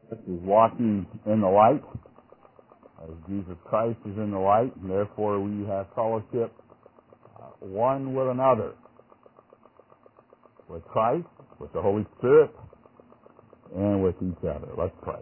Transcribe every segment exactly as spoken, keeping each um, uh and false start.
This is walking in the light, as Jesus Christ is in the light, and therefore we have fellowship uh, one with another, with Christ, with the Holy Spirit, and with each other. Let's pray.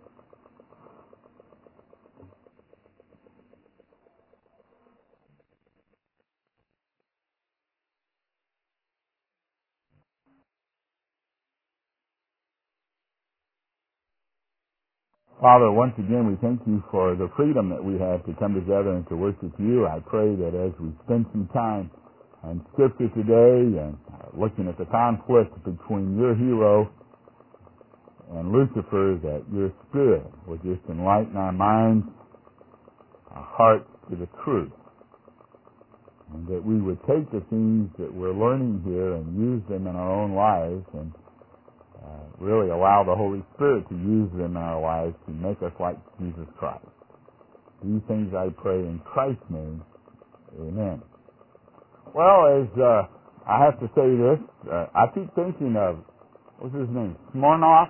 Father, once again, we thank you for the freedom that we have to come together and to worship you. I pray that as we spend some time in Scripture today and uh, looking at the conflict between your hero and Lucifer, that your Spirit will just enlighten our minds, our hearts to the truth, and that we would take the things that we're learning here and use them in our own lives and Uh, really allow the Holy Spirit to use them in our lives to make us like Jesus Christ. These things I pray in Christ's name. Amen. Well, as uh, I have to say this, uh, I keep thinking of, what's his name? Smirnoff?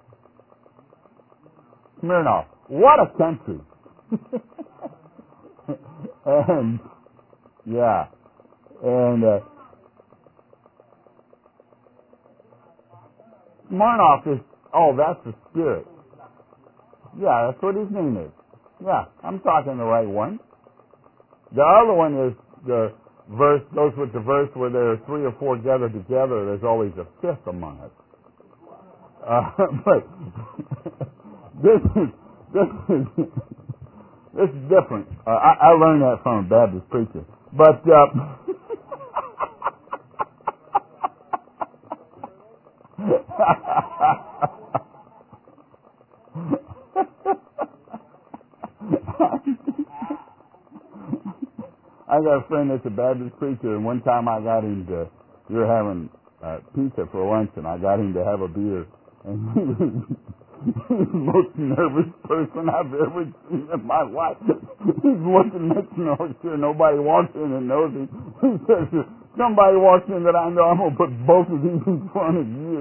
Smirnoff. What a country. and, yeah. And, uh, Smirnoff is, oh, that's the Spirit. Yeah, that's what his name is. Yeah, I'm talking the right one. The other one is the verse, goes with the verse where there are three or four gathered together, there's always a fifth among us. Uh, but this is, this is, this is different. Uh, I, I learned that from a Baptist preacher. But, uh, I got a friend that's a Baptist preacher, and one time I got him to, we were having uh, pizza for lunch, and I got him to have a beer, and he was, he was the most nervous person I've ever seen in my life. He's looking, making sure nobody walks in and knows him. He says, if somebody walks in that I know, I'm going to put both of these in front of you.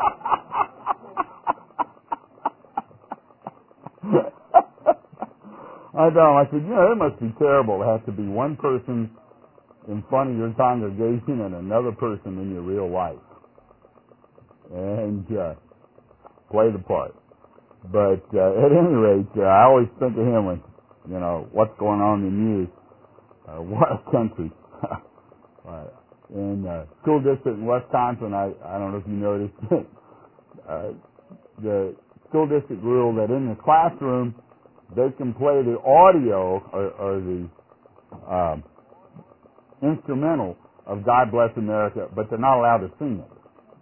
I know. I said, you know, it must be terrible to have to be one person in front of your congregation and another person in your real life. And uh, play the part. But uh, at any rate, uh, I always think of him when, you know, what's going on in the news. Uh, what a country. uh, in uh, school district in Wisconsin, I, I don't know if you noticed, uh, the school district ruled that in the classroom, they can play the audio or, or the um, instrumental of God Bless America, but they're not allowed to sing it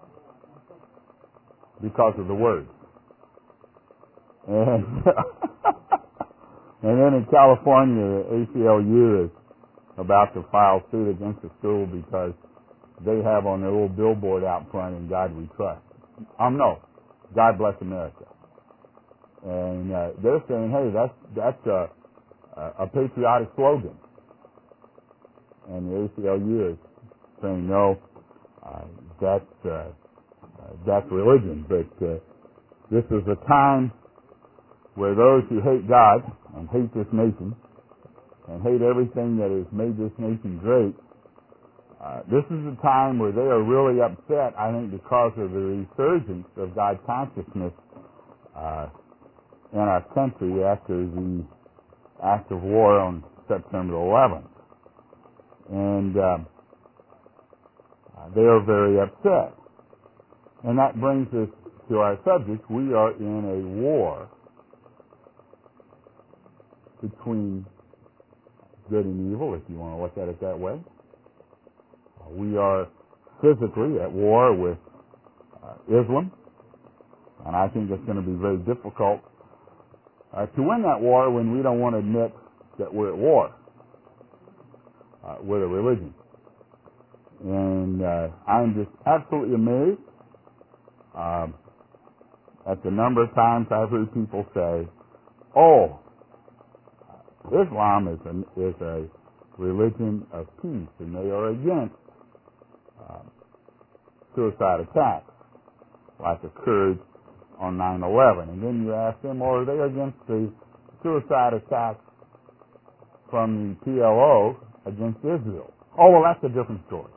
because of the words. And, and then in California, the A C L U is about to file suit against the school because they have on their little billboard out front, "In God We Trust." Um, no, God Bless America. And uh, they're saying, hey, that's that's a, a patriotic slogan. And the A C L U is saying, no, uh, that's, uh, uh, that's religion. But uh, this is a time where those who hate God and hate this nation and hate everything that has made this nation great, uh, this is a time where they are really upset, I think, because of the resurgence of God consciousness uh, in our country after the act of war on September eleventh. And uh, they are very upset. And that brings us to our subject. We are in a war between good and evil, if you want to look at it that way. We are physically at war with uh, Islam, and I think it's going to be very difficult Uh, to win that war when we don't want to admit that we're at war uh, with a religion. And uh, I'm just absolutely amazed um, at the number of times I've heard people say, oh, Islam is a, is a religion of peace, and they are against uh, suicide attacks, like occurred on nine eleven. And then you ask them, well, are they against the suicide attacks from the P L O against Israel? Oh, well, that's a different story.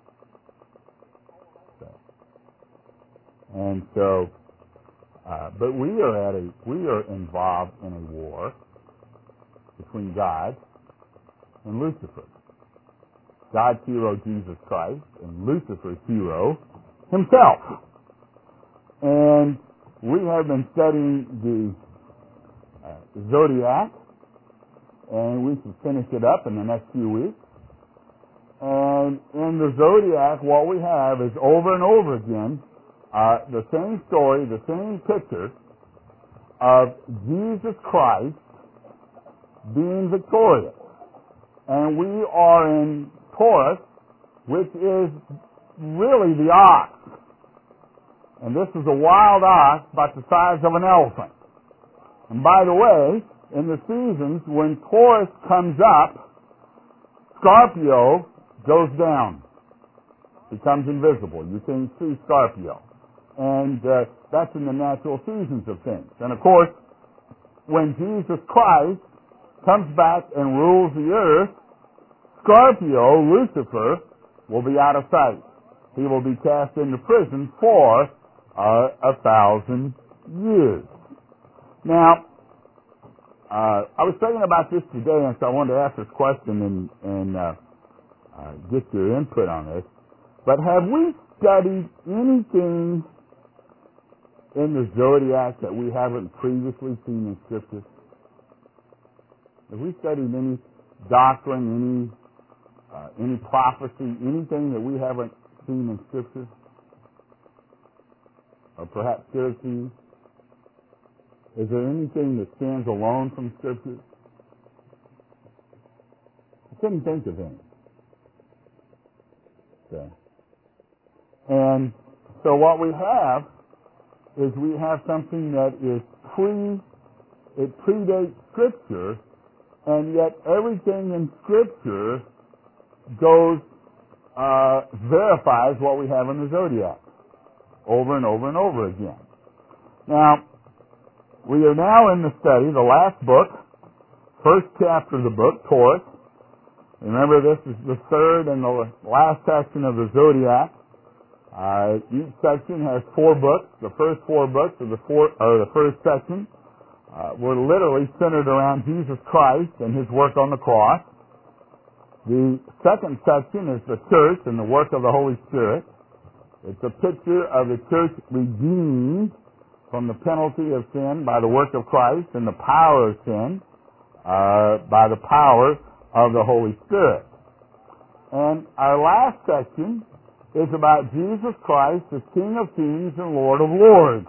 So, and so, uh, but we are at a, we are involved in a war between God and Lucifer. God's hero, Jesus Christ, and Lucifer's hero, himself. And we have been studying the uh, zodiac, and we should finish it up in the next few weeks. And in the zodiac, what we have is over and over again uh, the same story, the same picture of Jesus Christ being victorious. And we are in Taurus, which is really the ox. And this is a wild ox about the size of an elephant. And by the way, in the seasons when Taurus comes up, Scorpio goes down, becomes invisible. You can see Scorpio. And uh, that's in the natural seasons of things. And of course, when Jesus Christ comes back and rules the earth, Scorpio, Lucifer, will be out of sight. He will be cast into prison for uh, a thousand years. Now, uh, I was thinking about this today, and so I wanted to ask this question and, and uh, uh, get your input on this. But have we studied anything in the zodiac that we haven't previously seen in Scripture? Have we studied any doctrine, any uh, any prophecy, anything that we haven't seen in Scripture? Or perhaps Syracuse? Is there anything that stands alone from Scripture? I couldn't think of any. So, and so what we have is we have something that is pre, it predates Scripture, and yet everything in Scripture goes, uh, verifies what we have in the zodiac over and over and over again. Now, we are now in the study, the last book, first chapter of the book, Taurus. Remember, this is the third and the last section of the zodiac. Uh, each section has four books. The first four books of the four, or the first section uh, were literally centered around Jesus Christ and His work on the cross. The second section is the church and the work of the Holy Spirit. It's a picture of the church redeemed from the penalty of sin by the work of Christ and the power of sin uh, by the power of the Holy Spirit. And our last section is about Jesus Christ, the King of Kings and Lord of Lords.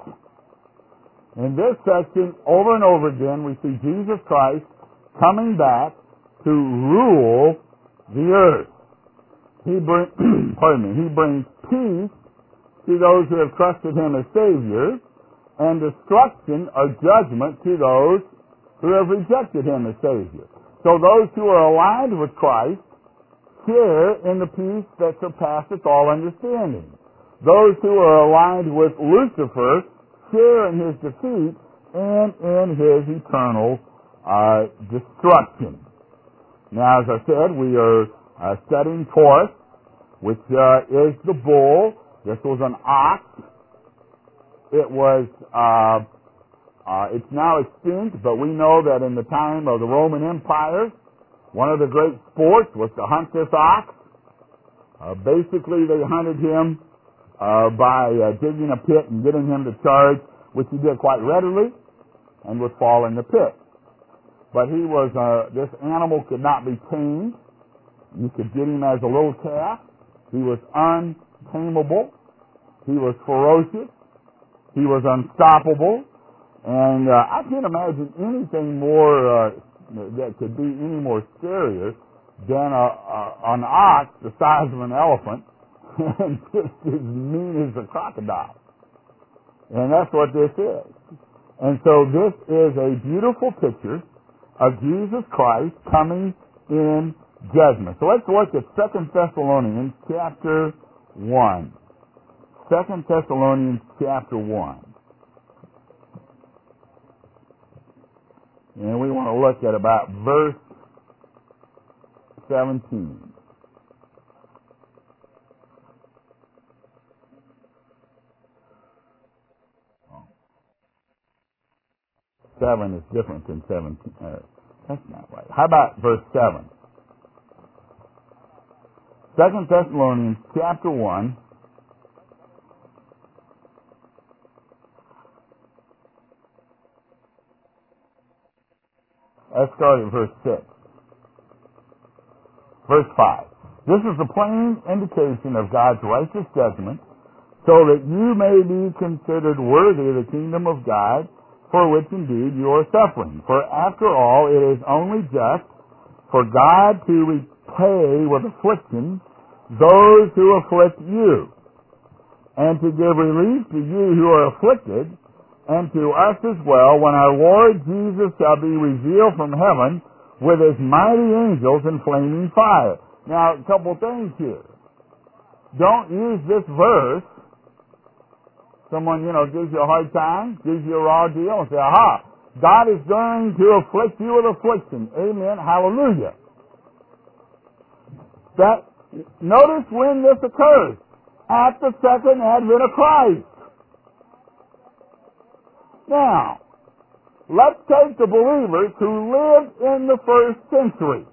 In this section, over and over again, we see Jesus Christ coming back to rule the earth. He bring, pardon me, He brings peace to those who have trusted Him as Savior, and destruction or judgment to those who have rejected Him as Savior. So those who are aligned with Christ share in the peace that surpasseth all understanding. Those who are aligned with Lucifer share in his defeat and in his eternal uh, destruction. Now, as I said, we are uh, studying Taurus, which uh, is the bull. This was an ox. It was, uh, uh, it's now extinct, but we know that in the time of the Roman Empire, one of the great sports was to hunt this ox. Uh, basically, they hunted him uh, by uh, digging a pit and getting him to charge, which he did quite readily, and would fall in the pit. But he was, uh, this animal could not be tamed. You could get him as a little calf. He was untamable. He was ferocious. He was unstoppable. And uh, I can't imagine anything more uh, that could be any more scarier than a, a, an ox the size of an elephant and just as mean as a crocodile. And that's what this is. And so this is a beautiful picture of Jesus Christ coming in judgment. So let's look at Second Thessalonians chapter one. Second Thessalonians chapter one. And we want to look at about verse seventeen. Seven is different than seventeen. Uh, that's not right. How about verse seven? Second Thessalonians chapter one. Let's start at verse six. Verse five. This is a plain indication of God's righteous judgment, so that you may be considered worthy of the kingdom of God, for which indeed you are suffering. For after all, it is only just for God to repay with affliction those who afflict you, and to give relief to you who are afflicted, and to us as well, when our Lord Jesus shall be revealed from heaven with his mighty angels in flaming fire. Now, a couple things here. Don't use this verse. Someone, you know, gives you a hard time, gives you a raw deal, and say, aha, God is going to afflict you with affliction. Amen. Hallelujah. That, notice when this occurs. At the second advent of Christ. Now, let's take the believers who lived in the first century.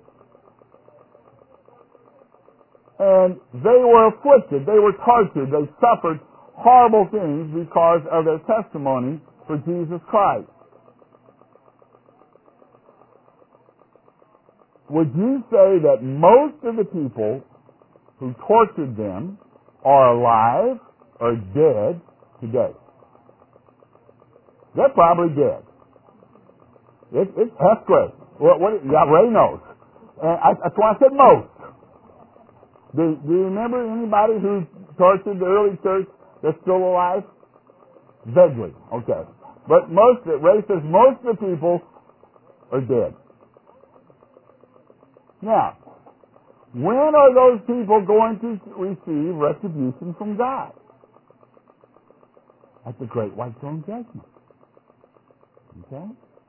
And they were afflicted, they were tortured, they suffered horrible things because of their testimony for Jesus Christ. Would you say that most of the people who tortured them are alive or dead today? They're probably dead. It, it, that's great. What, what, yeah, Ray knows. And I, that's why I said most. Do, do you remember anybody who tortured the early church that's still alive? Vaguely. Okay. But most, Ray says most of the people are dead. Now, when are those people going to receive retribution from God? At the great white throne judgment. Okay?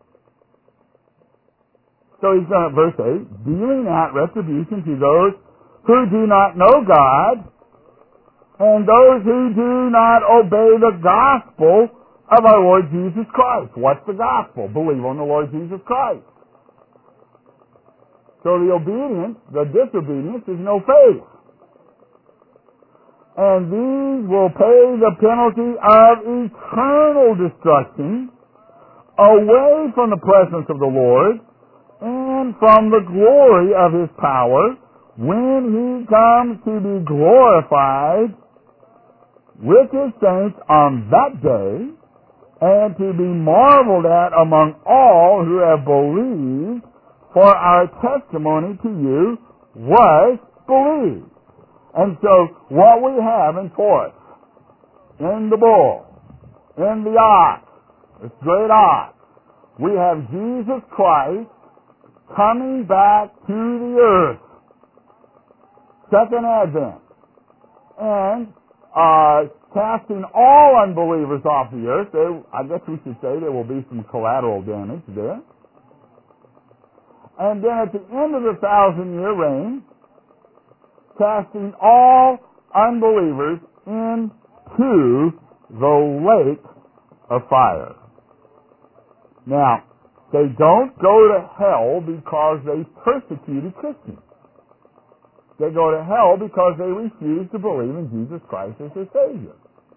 So he's done at verse eight, dealing out retribution to those who do not know God and those who do not obey the gospel of our Lord Jesus Christ. What's the gospel? Believe on the Lord Jesus Christ. So the obedience, the disobedience is no faith. And these will pay the penalty of eternal destruction away from the presence of the Lord and from the glory of his power when he comes to be glorified with his saints on that day and to be marveled at among all who have believed, for our testimony to you was believed. And so what we have in force, in the bull, in the ox, this great ox, we have Jesus Christ coming back to the earth. Second advent. And uh, casting all unbelievers off the earth. There, I guess we should say there will be some collateral damage there. And then at the end of the thousand-year reign, casting all unbelievers into the lake of fire. Now, they don't go to hell because they persecuted Christians. They go to hell because they refuse to believe in Jesus Christ as their Savior.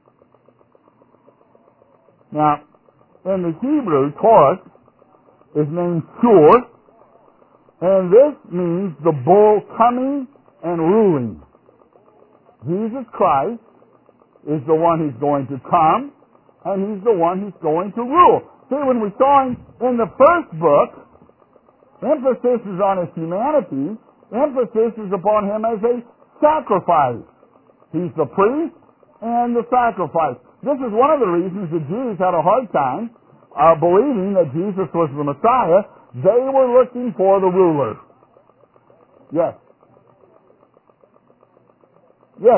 Now, in the Hebrew, Taurus is named Shur, and this means the bull coming and ruling. Jesus Christ is the one who's going to come, and he's the one who's going to rule. See, when we saw him in the first book, emphasis is on his humanity, emphasis is upon him as a sacrifice. He's the priest and the sacrifice. This is one of the reasons the Jews had a hard time uh, believing that Jesus was the Messiah. They were looking for the ruler. Yes. Yes.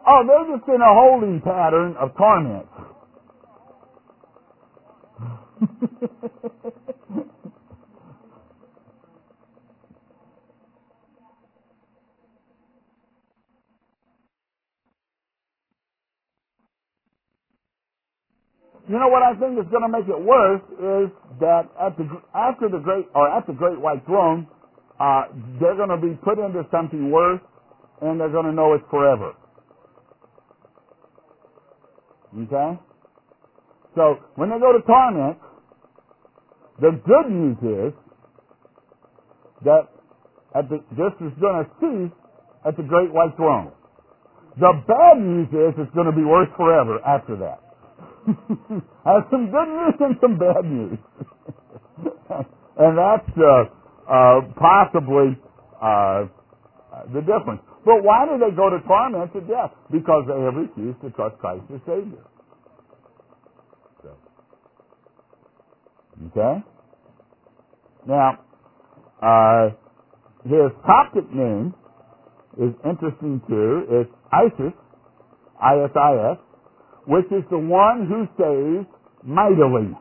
Oh, they're just in a holding pattern of torment. You know what I think is going to make it worse is that at the after the great or at the great white throne, uh, they're going to be put into something worse, and they're going to know it's forever. Okay? So when they go to torment, the good news is that at the, this is going to cease at the great white throne. The bad news is it's going to be worse forever after that. Has some good news and some bad news. And that's uh, uh, possibly uh, the difference. But why do they go to torment to death? Because they have refused to trust Christ as Savior. So, okay? Now, uh, his Coptic name is interesting too. It's Isis, I S I S, which is the one who saves mightily.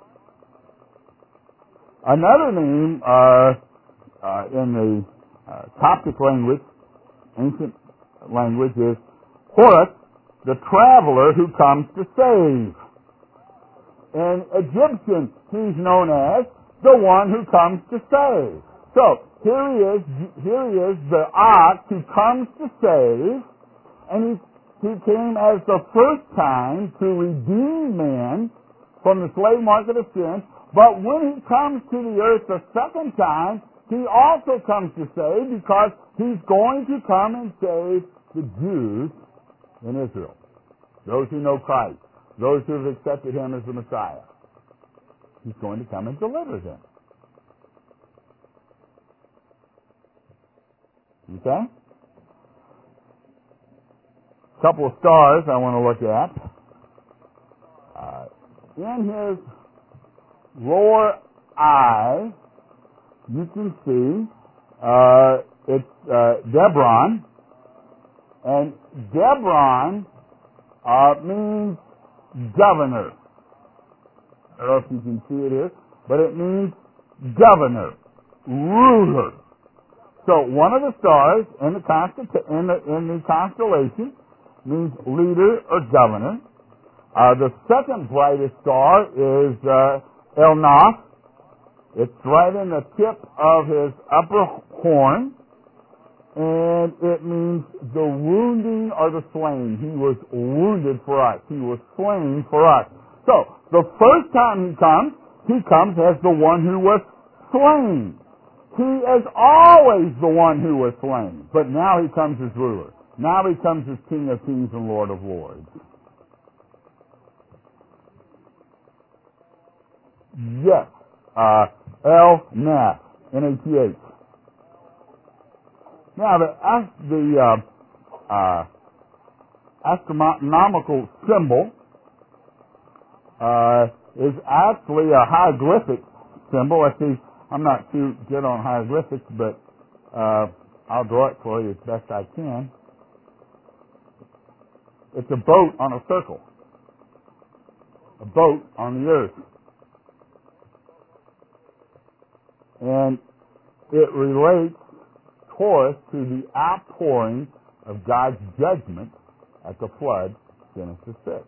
Another name uh, uh, in the uh, Coptic language, ancient language, is Horus, the traveler who comes to save. In Egyptian, he's known as the one who comes to save. So here he is. Here he is, the ox who comes to save, and he he came as the first time to redeem man from the slave market of sin. But when he comes to the earth the second time, he also comes to save because he's going to come and save the Jews in Israel, those who know Christ, those who have accepted him as the Messiah. He's going to come and deliver them. Okay? A couple of stars I want to look at. Uh, in his lower eye, you can see uh, it's uh, Debron, and Debron uh, means governor. I don't know if you can see it here, but it means governor, ruler. So one of the stars in the, const- in the, in the constellation means leader or governor. Uh, the second brightest star is uh, Elnath. It's right in the tip of his upper horn, and it means the wounding or the slain. He was wounded for us. He was slain for us. So the first time he comes, he comes as the one who was slain. He is always the one who was slain, but now he comes as ruler. Now he comes as King of Kings and Lord of Lords. Yes, uh, El Nath, N A T H. Now the the uh, uh, astronomical symbol uh, is actually a hieroglyphic symbol. Let's see. I'm not too good on hieroglyphics, but uh, I'll draw it for you as best I can. It's a boat on a circle. A boat on the earth. And it relates Taurus to the outpouring of God's judgment at the flood, Genesis six.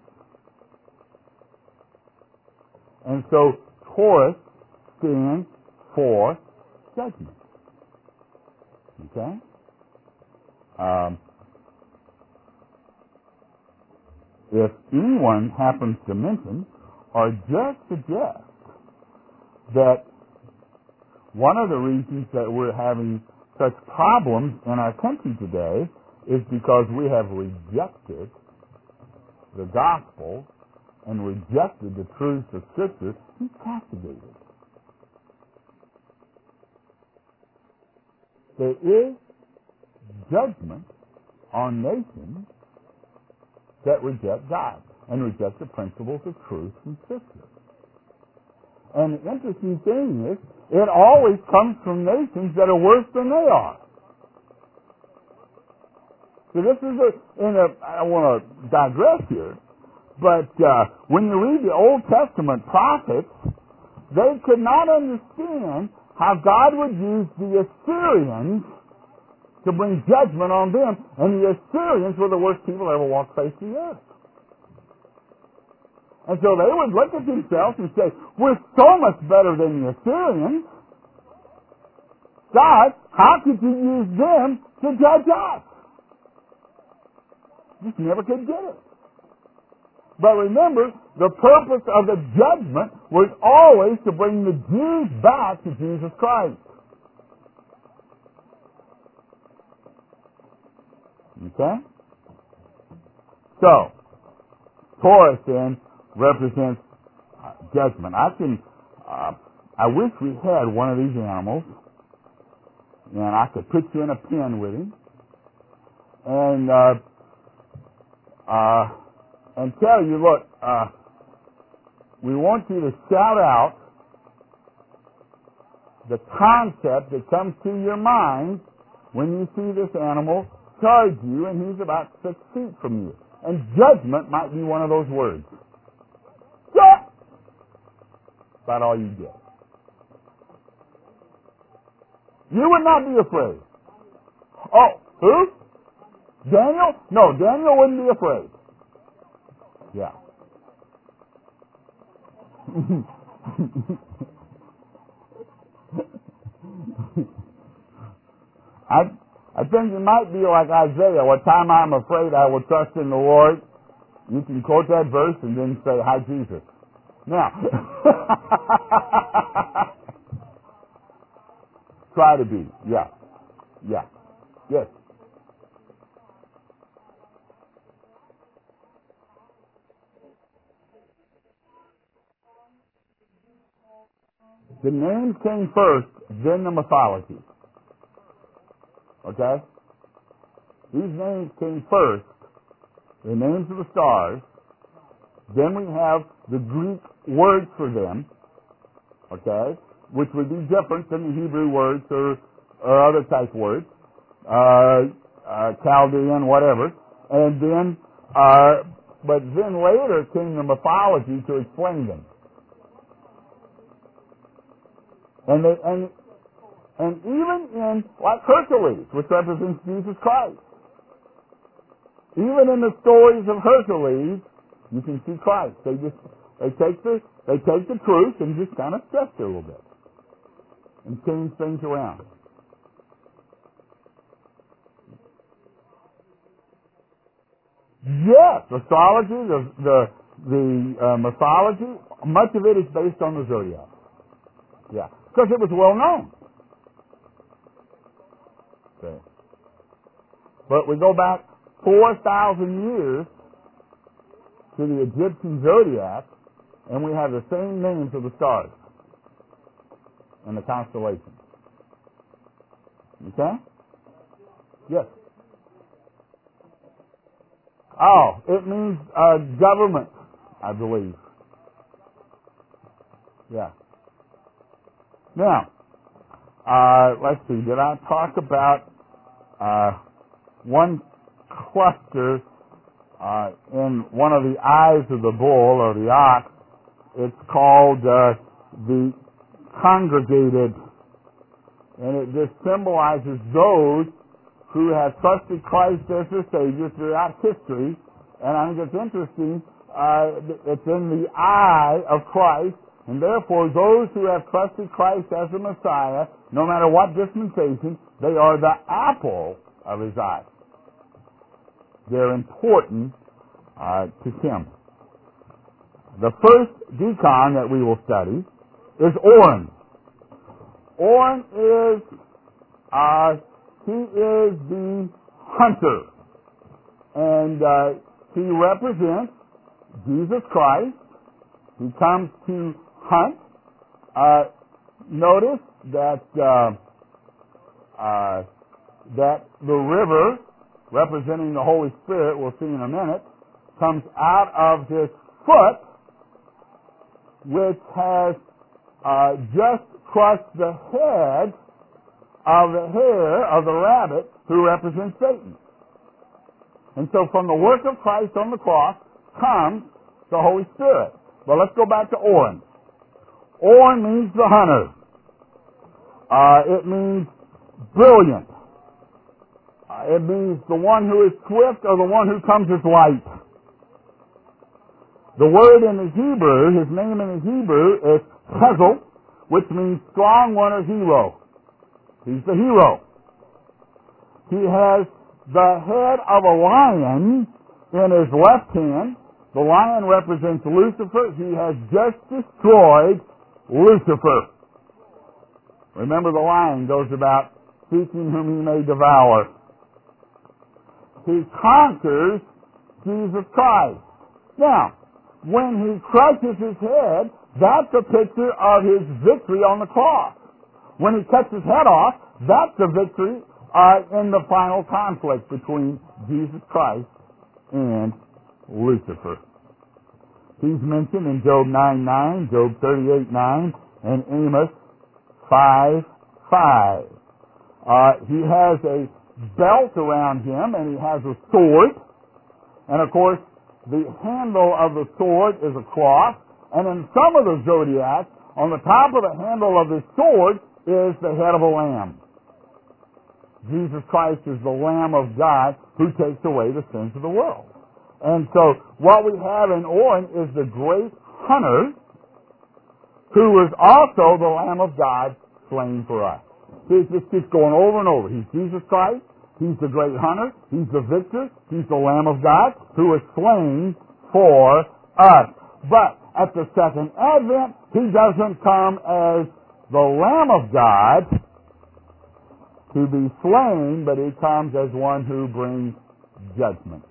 And so Taurus stands for judgment. Okay? Um, if anyone happens to mention or just suggest that one of the reasons that we're having such problems in our country today is because we have rejected the gospel and rejected the truths of Scripture, he's castigated. There is judgment on nations that reject God and reject the principles of truth and Scripture. And the interesting thing is, it always comes from nations that are worse than they are. So this is a, in a, I don't want to digress here, but uh, when you read the Old Testament prophets, they could not understand how God would use the Assyrians to bring judgment on them, and the Assyrians were the worst people ever walked face the earth. And so they would look at themselves and say, we're so much better than the Assyrians. God, how could you use them to judge us? Just never could get it. But remember, the purpose of the judgment was always to bring the Jews back to Jesus Christ. Okay? So, Taurus then represents uh, judgment. I can, uh, I wish we had one of these animals, and I could put you in a pen with him, and uh, uh, and tell you, look, uh, we want you to shout out the concept that comes to your mind when you see this animal charge you, and he's about six feet from you. And judgment might be one of those words. Yeah! About all you get. You would not be afraid. Oh, who? Daniel? No, Daniel wouldn't be afraid. Yeah. I I think you might be like Isaiah. What time I'm afraid, I will trust in the Lord. You can quote that verse and then say, hi, Jesus. Now, try to be. Yeah. Yeah. Yes. The names came first, then the mythology. Okay? These names came first, the names of the stars. Then we have the Greek words for them, okay, which would be different than the Hebrew words or, or other type words, uh, uh, Chaldean, whatever. And then, uh, but then later came the mythology to explain them. And they, and And even in, like Hercules, which represents Jesus Christ, even in the stories of Hercules, you can see Christ. They just, they take the, they take the truth and just kind of stretch it a little bit and change things around. Yes, astrology, the, the, the uh, mythology, much of it is based on the zodiac. Yeah, because it was well known. Okay. But we go back four thousand years to the Egyptian zodiac, and we have the same names of the stars and the constellations. Okay? Yes. Oh, it means uh, government, I believe. Yeah. Now, uh, let's see. Did I talk about uh, one cluster uh, in one of the eyes of the bull or the ox? It's called uh, the congregated, and it just symbolizes those who have trusted Christ as their Savior throughout history. And I think it's interesting, uh, it's in the eye of Christ, and therefore those who have trusted Christ as the Messiah, no matter what dispensation, they are the apple of His eye. They're important uh, to Him. The first deacon that we will study is Orion. Orion is uh, He is the hunter, and uh, he represents Jesus Christ. He comes to hunt. Uh, notice that uh, uh, that the river, representing the Holy Spirit, we'll see in a minute, comes out of his foot, which has uh, just crushed the head of the hair of the rabbit who represents Satan. And so from the work of Christ on the cross comes the Holy Spirit. But let's go back to Oren. Oren means the hunter. Uh, it means brilliant. Uh, it means the one who is swift or the one who comes as light. The word in the Hebrew, his name in the Hebrew is Hezel, which means strong one or hero. He's the hero. He has the head of a lion in his left hand. The lion represents Lucifer. He has just destroyed Lucifer. Remember, the lion goes about seeking whom he may devour. He conquers Jesus Christ. Now, when he crushes his head, that's a picture of his victory on the cross. When he cuts his head off, that's a victory uh, in the final conflict between Jesus Christ and Lucifer. He's mentioned in Job nine nine, Job thirty-eight nine, and Amos five five. Uh, he has a belt around him, and he has a sword. And of course, the handle of the sword is a cross. And in some of the zodiacs, on the top of the handle of the sword is the head of a lamb. Jesus Christ is the Lamb of God who takes away the sins of the world. And so what we have in Oren is the great hunter who is also the Lamb of God slain for us. See, this keeps going over and over. He's Jesus Christ. He's the great hunter. He's the victor. He's the Lamb of God who is slain for us. But at the second advent, he doesn't come as the Lamb of God to be slain, but he comes as one who brings judgment.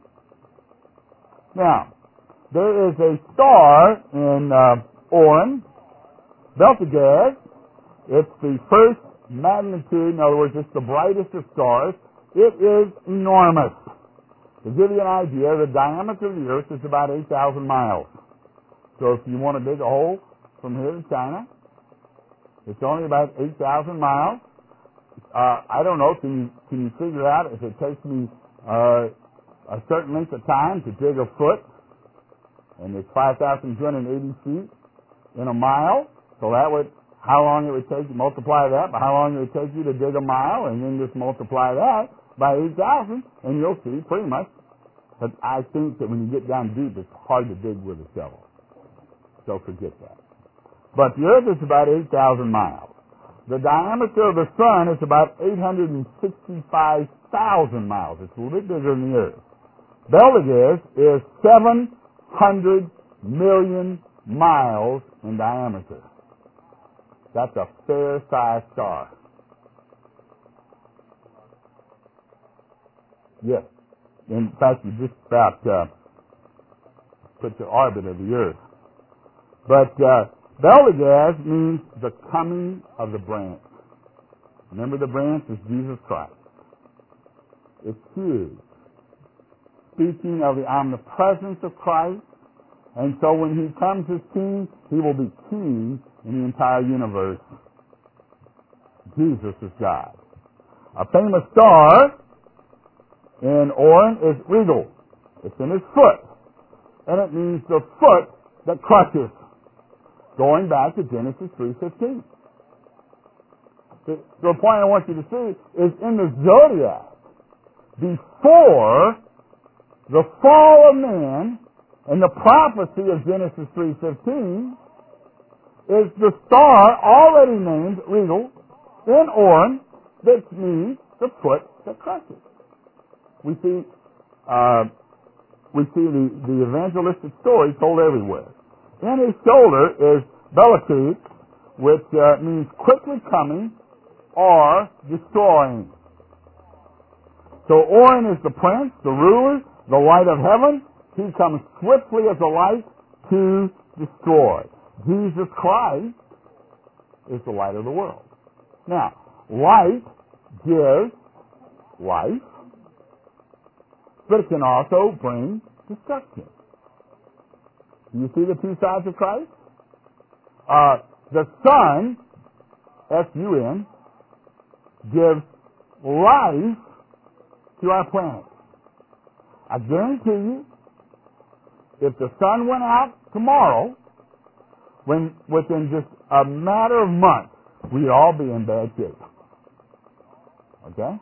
Now, there is a star in uh, Oren, Betelgeuse. It's the first magnitude, in other words, it's the brightest of stars. It is enormous. To give you an idea, the diameter of the Earth is about eight thousand miles. So if you want to dig a hole from here to China, it's only about eight thousand miles. Uh, I don't know, can you, can you figure out if it takes me uh, a certain length of time to dig a foot, and it's five thousand two hundred eighty feet in a mile, so that would, how long it would take you, multiply that by how long it would take you to dig a mile, and then just multiply that by eight thousand, and you'll see pretty much. But I think that when you get down deep, it's hard to dig with a shovel. So forget that. But the Earth is about eight thousand miles. The diameter of the Sun is about eight hundred sixty-five thousand miles. It's a little bit bigger than the Earth. Betelgeuse is seven hundred million miles in diameter. That's a fair-sized star. Yes. In fact, you just about uh, put the orbit of the Earth. But uh, Betelgeuse means the coming of the branch. Remember, the branch is Jesus Christ. It's huge. Speaking of the omnipresence of Christ, and so when he comes as king, he will be king in the entire universe. Jesus is God. A famous star in Oren is Regal. It's in his foot. And it means the foot that crushes. Going back to Genesis three fifteen. The, the point I want you to see is in the zodiac, before the fall of man and the prophecy of Genesis three fifteen, is the star already named Regal in Oren that means the foot that crushes. We see uh, we see the, the evangelistic story told everywhere. In his shoulder is Belakut, which uh, means quickly coming or destroying. So Oren is the prince, the ruler, the light of heaven. He comes swiftly as a light to destroy. Jesus Christ is the light of the world. Now, light gives life, but it can also bring destruction. Do you see the two sides of Christ? Uh, the sun, S U N, gives life to our planet. I guarantee you, if the sun went out tomorrow, when within just a matter of months, we'd all be in bad shape. Okay?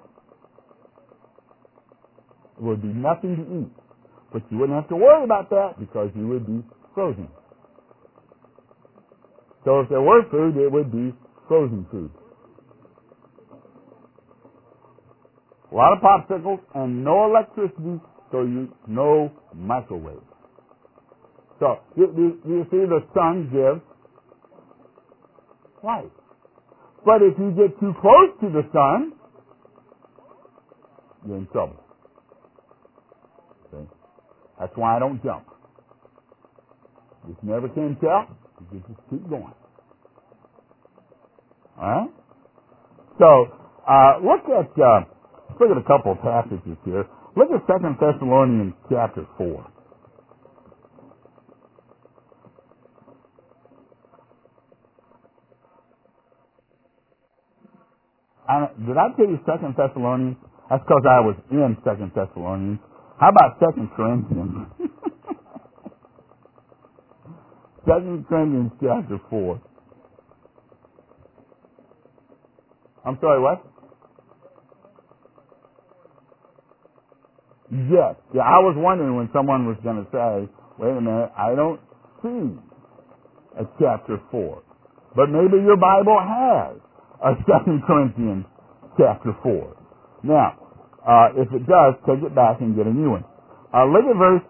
There would be nothing to eat. But you wouldn't have to worry about that because you would be frozen. So if there were food, it would be frozen food. A lot of popsicles and no electricity, so you no microwave. So you, you, you see the sun gives light. But if you get too close to the sun, you're in trouble. See? That's why I don't jump. If you never can tell, you just keep going. All right? So, uh, look at, uh, let's look at a couple of passages here. Look at Second Thessalonians chapter four. I, did I tell you Second Thessalonians? That's because I was in Second Thessalonians. How about Second Corinthians? Second Corinthians chapter four. I'm sorry, what? Yes. Yeah, I was wondering when someone was going to say, wait a minute, I don't see a chapter four. But maybe your Bible has a Second Corinthians chapter four. Now, uh, if it does, take it back and get a new one. Uh, look at verse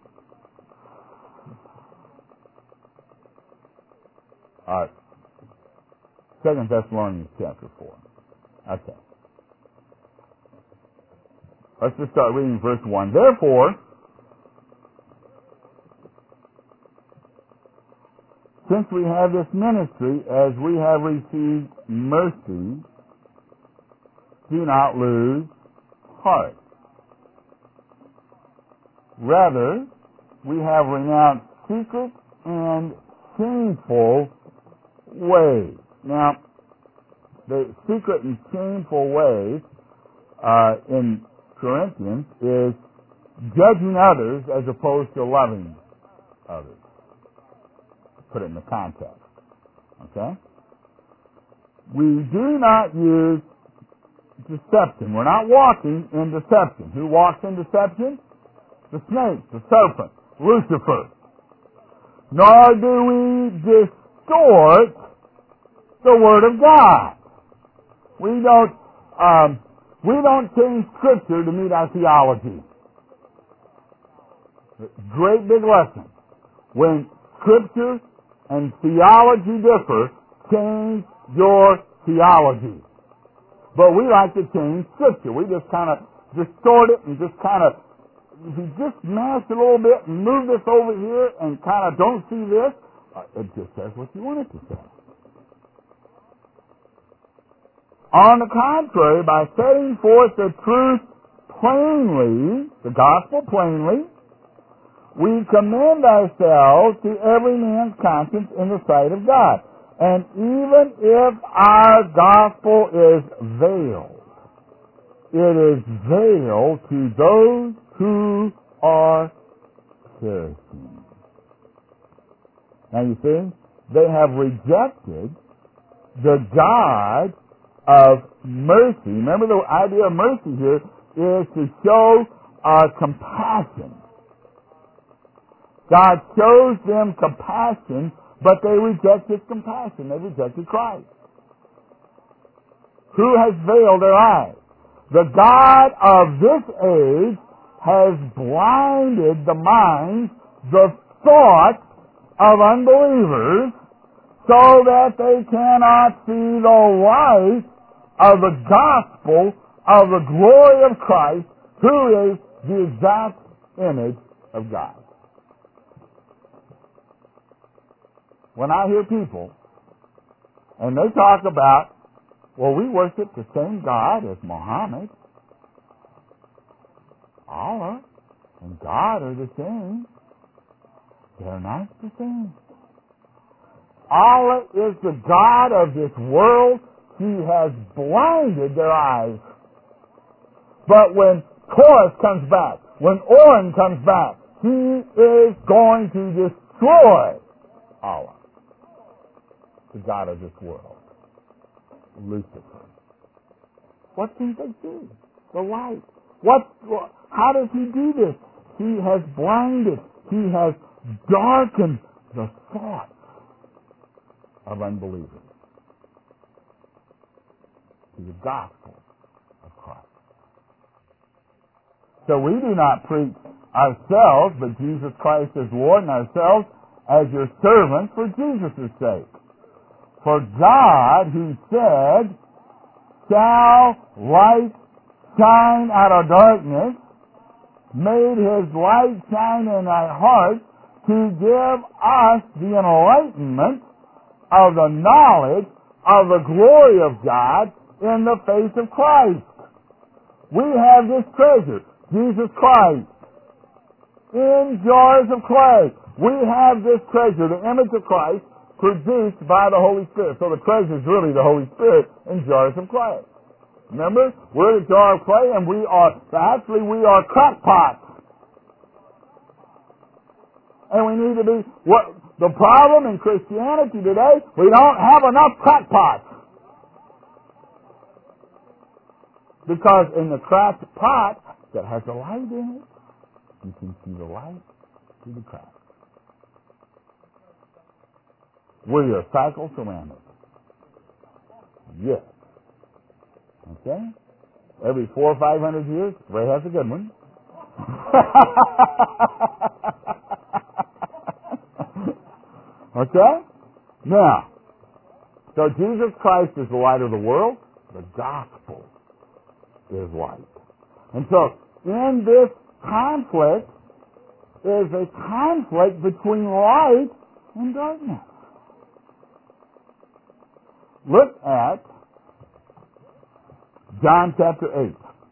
uh, Second Thessalonians chapter four. Okay. Let's just start reading verse one. Therefore, since we have this ministry, as we have received mercy, do not lose heart. Rather, we have renounced secret and shameful ways. Now, the secret and shameful ways uh, in Corinthians is judging others as opposed to loving others. Put it in the context. Okay? We do not use deception. We're not walking in deception. Who walks in deception? The snake, the serpent, Lucifer. Nor do we distort the Word of God. We don't, um, we don't change Scripture to meet our theology. Great big lesson. When Scripture and theology differ, change your theology. But we like to change Scripture. We just kind of distort it and just kind of, if you just mash it a little bit and move this over here and kind of don't see this, it just says what you want it to say. On the contrary, by setting forth the truth plainly, the gospel plainly, we commend ourselves to every man's conscience in the sight of God. And even if our gospel is veiled, it is veiled to those who are perishing. Now you see, they have rejected the God of mercy. Remember, the idea of mercy here is to show uh, compassion. God shows them compassion, but they rejected compassion. They rejected Christ. Who has veiled their eyes? The God of this age has blinded the minds, the thoughts of unbelievers, so that they cannot see the light of the gospel of the glory of Christ, who is the exact image of God. When I hear people, and they talk about, well, we worship the same God as Muhammad, Allah and God are the same. They're not the same. Allah is the God of this world. He has blinded their eyes. But when Chorus comes back, when Orin comes back, he is going to destroy Allah, the god of this world, Lucifer. What can they see? The light. What? How does he do this? He has blinded. He has darkened the thoughts of unbelievers to the gospel of Christ. So we do not preach ourselves, but Jesus Christ as Lord, and ourselves as your servants for Jesus' sake. For God, who said, shall light shine out of darkness, made his light shine in our hearts to give us the enlightenment of the knowledge of the glory of God in the face of Christ. We have this treasure, Jesus Christ, in jars of clay. We have this treasure, the image of Christ, produced by the Holy Spirit. So the treasure is really the Holy Spirit in jars of clay. Remember, we're the jar of clay, and we are, actually we are crackpots. And we need to be, what, the problem in Christianity today, we don't have enough crackpots. Because in the cracked pot that has a light in it, you can see the light through the crack. We're your psychoceramic. Yes. Okay? Every four or five hundred years, Ray has a good one. Okay? Now, so Jesus Christ is the light of the world. The gospel is light. And so, in this conflict is a conflict between light and darkness. Look at John chapter eight.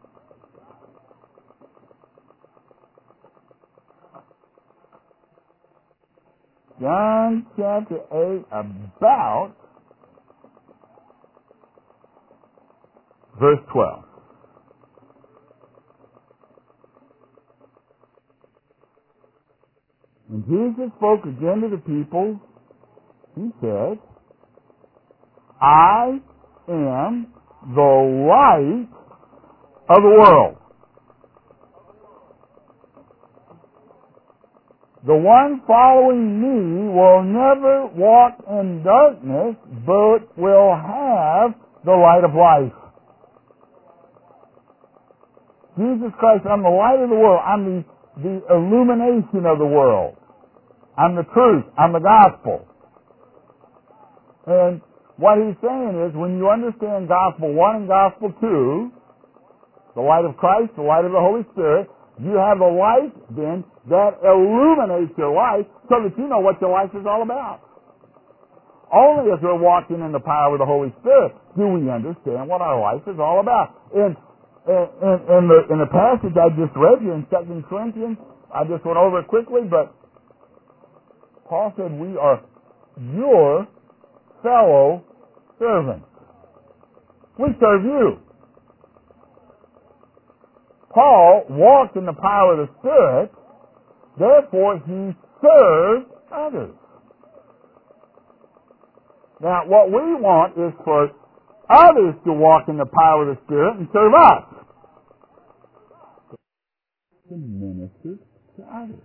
John chapter eight, about verse twelve. When Jesus spoke again to the people, he said, I am the light of the world. The one following me will never walk in darkness, but will have the light of life. Jesus Christ, I'm the light of the world. I'm the, the illumination of the world. I'm the truth. I'm the gospel. And what he's saying is, when you understand Gospel one and Gospel two, the light of Christ, the light of the Holy Spirit, you have the light then that illuminates your life so that you know what your life is all about. Only as we're walking in the power of the Holy Spirit do we understand what our life is all about. In, in, in, in, the, in the passage I just read you in Second Corinthians, I just went over it quickly, but Paul said we are your fellow servants. We serve you. Paul walked in the power of the Spirit, therefore he served others. Now, what we want is for others to walk in the power of the Spirit and serve us. To minister to others.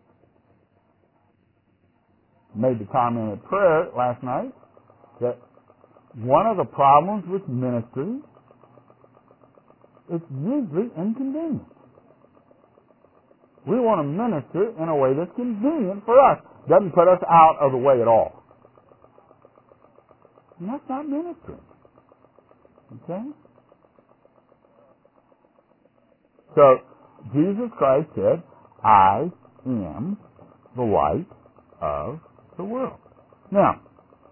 Made the comment at prayer last night that one of the problems with ministry, it's usually inconvenient. We want to minister in a way that's convenient for us. Doesn't put us out of the way at all. And that's not ministry. Okay? So, Jesus Christ said, I am the light of the world. Now,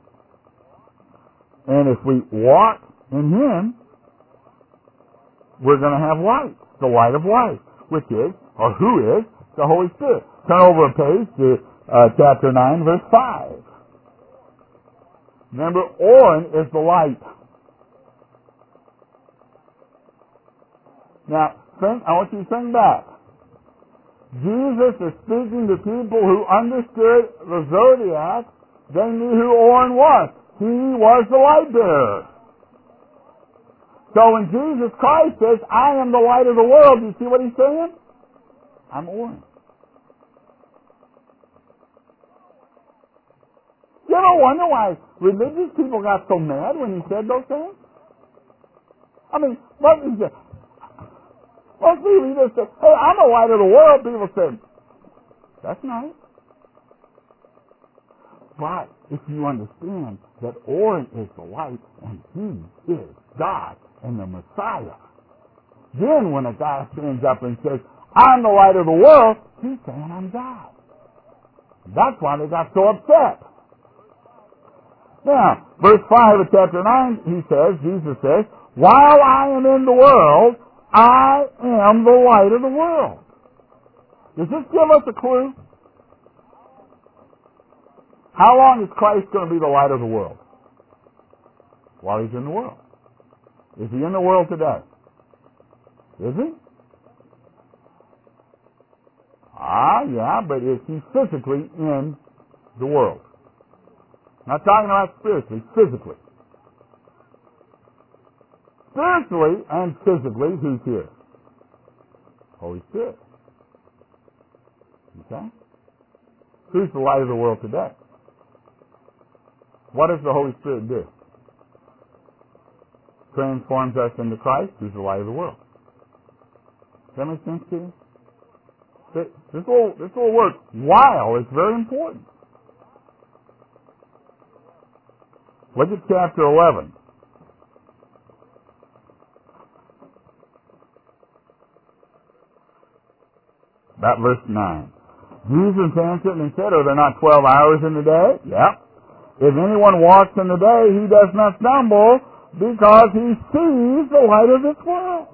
and if we walk in Him, we're going to have light, the light of life, which is, or who is, the Holy Spirit. Turn over a page to uh, chapter nine, verse five. Remember, Orin is the light. Now, think, I want you to think back. Jesus is speaking to people who understood the zodiac. They knew who Orion was. He was the light bearer. So when Jesus Christ says, I am the light of the world, do you see what he's saying? I'm Orion. You ever wonder why religious people got so mad when he said those things? I mean, most people, most people just say, hey, I'm the light of the world. People say, that's nice. But if you understand that Orion is the light and he is God and the Messiah, then when a guy stands up and says, I'm the light of the world, he's saying I'm God. That's why they got so upset. Now, verse five of chapter nine, he says, Jesus says, while I am in the world, I am the light of the world. Does this give us a clue? How long is Christ going to be the light of the world? While he's in the world. Is he in the world today? Is he? Ah, yeah, but is he physically in the world? Not talking about spiritually, physically. Spiritually and physically, who's here? Holy Spirit. Okay? Who's the light of the world today? What does the Holy Spirit do? Transforms us into Christ, who's the light of the world. Does that make sense to you? This will, this will work while it's very important. Look at chapter eleven. About verse nine. Jesus answered and said, are there not twelve hours in the day? Yep. If anyone walks in the day, he does not stumble because he sees the light of this world.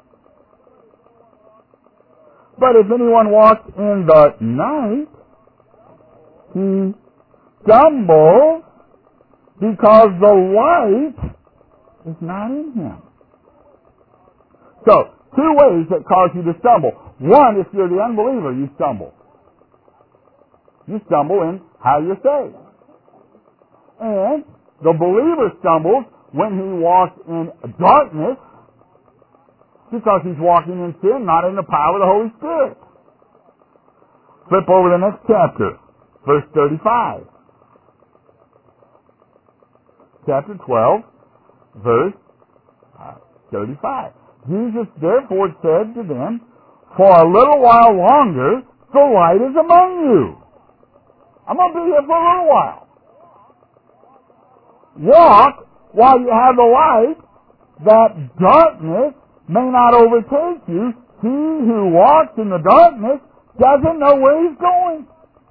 But if anyone walks in the night, he stumbles because the light is not in him. So, two ways that cause you to stumble. One, if you're the unbeliever, you stumble. You stumble in how you're saved. And the believer stumbles when he walks in darkness because he's walking in sin, not in the power of the Holy Spirit. Flip over to the next chapter, verse thirty-five. Chapter twelve, verse thirty-five. Jesus therefore said to them, for a little while longer, the light is among you. I'm going to be here for a little while. Walk while you have the light, that darkness may not overtake you. He who walks in the darkness doesn't know where he's going.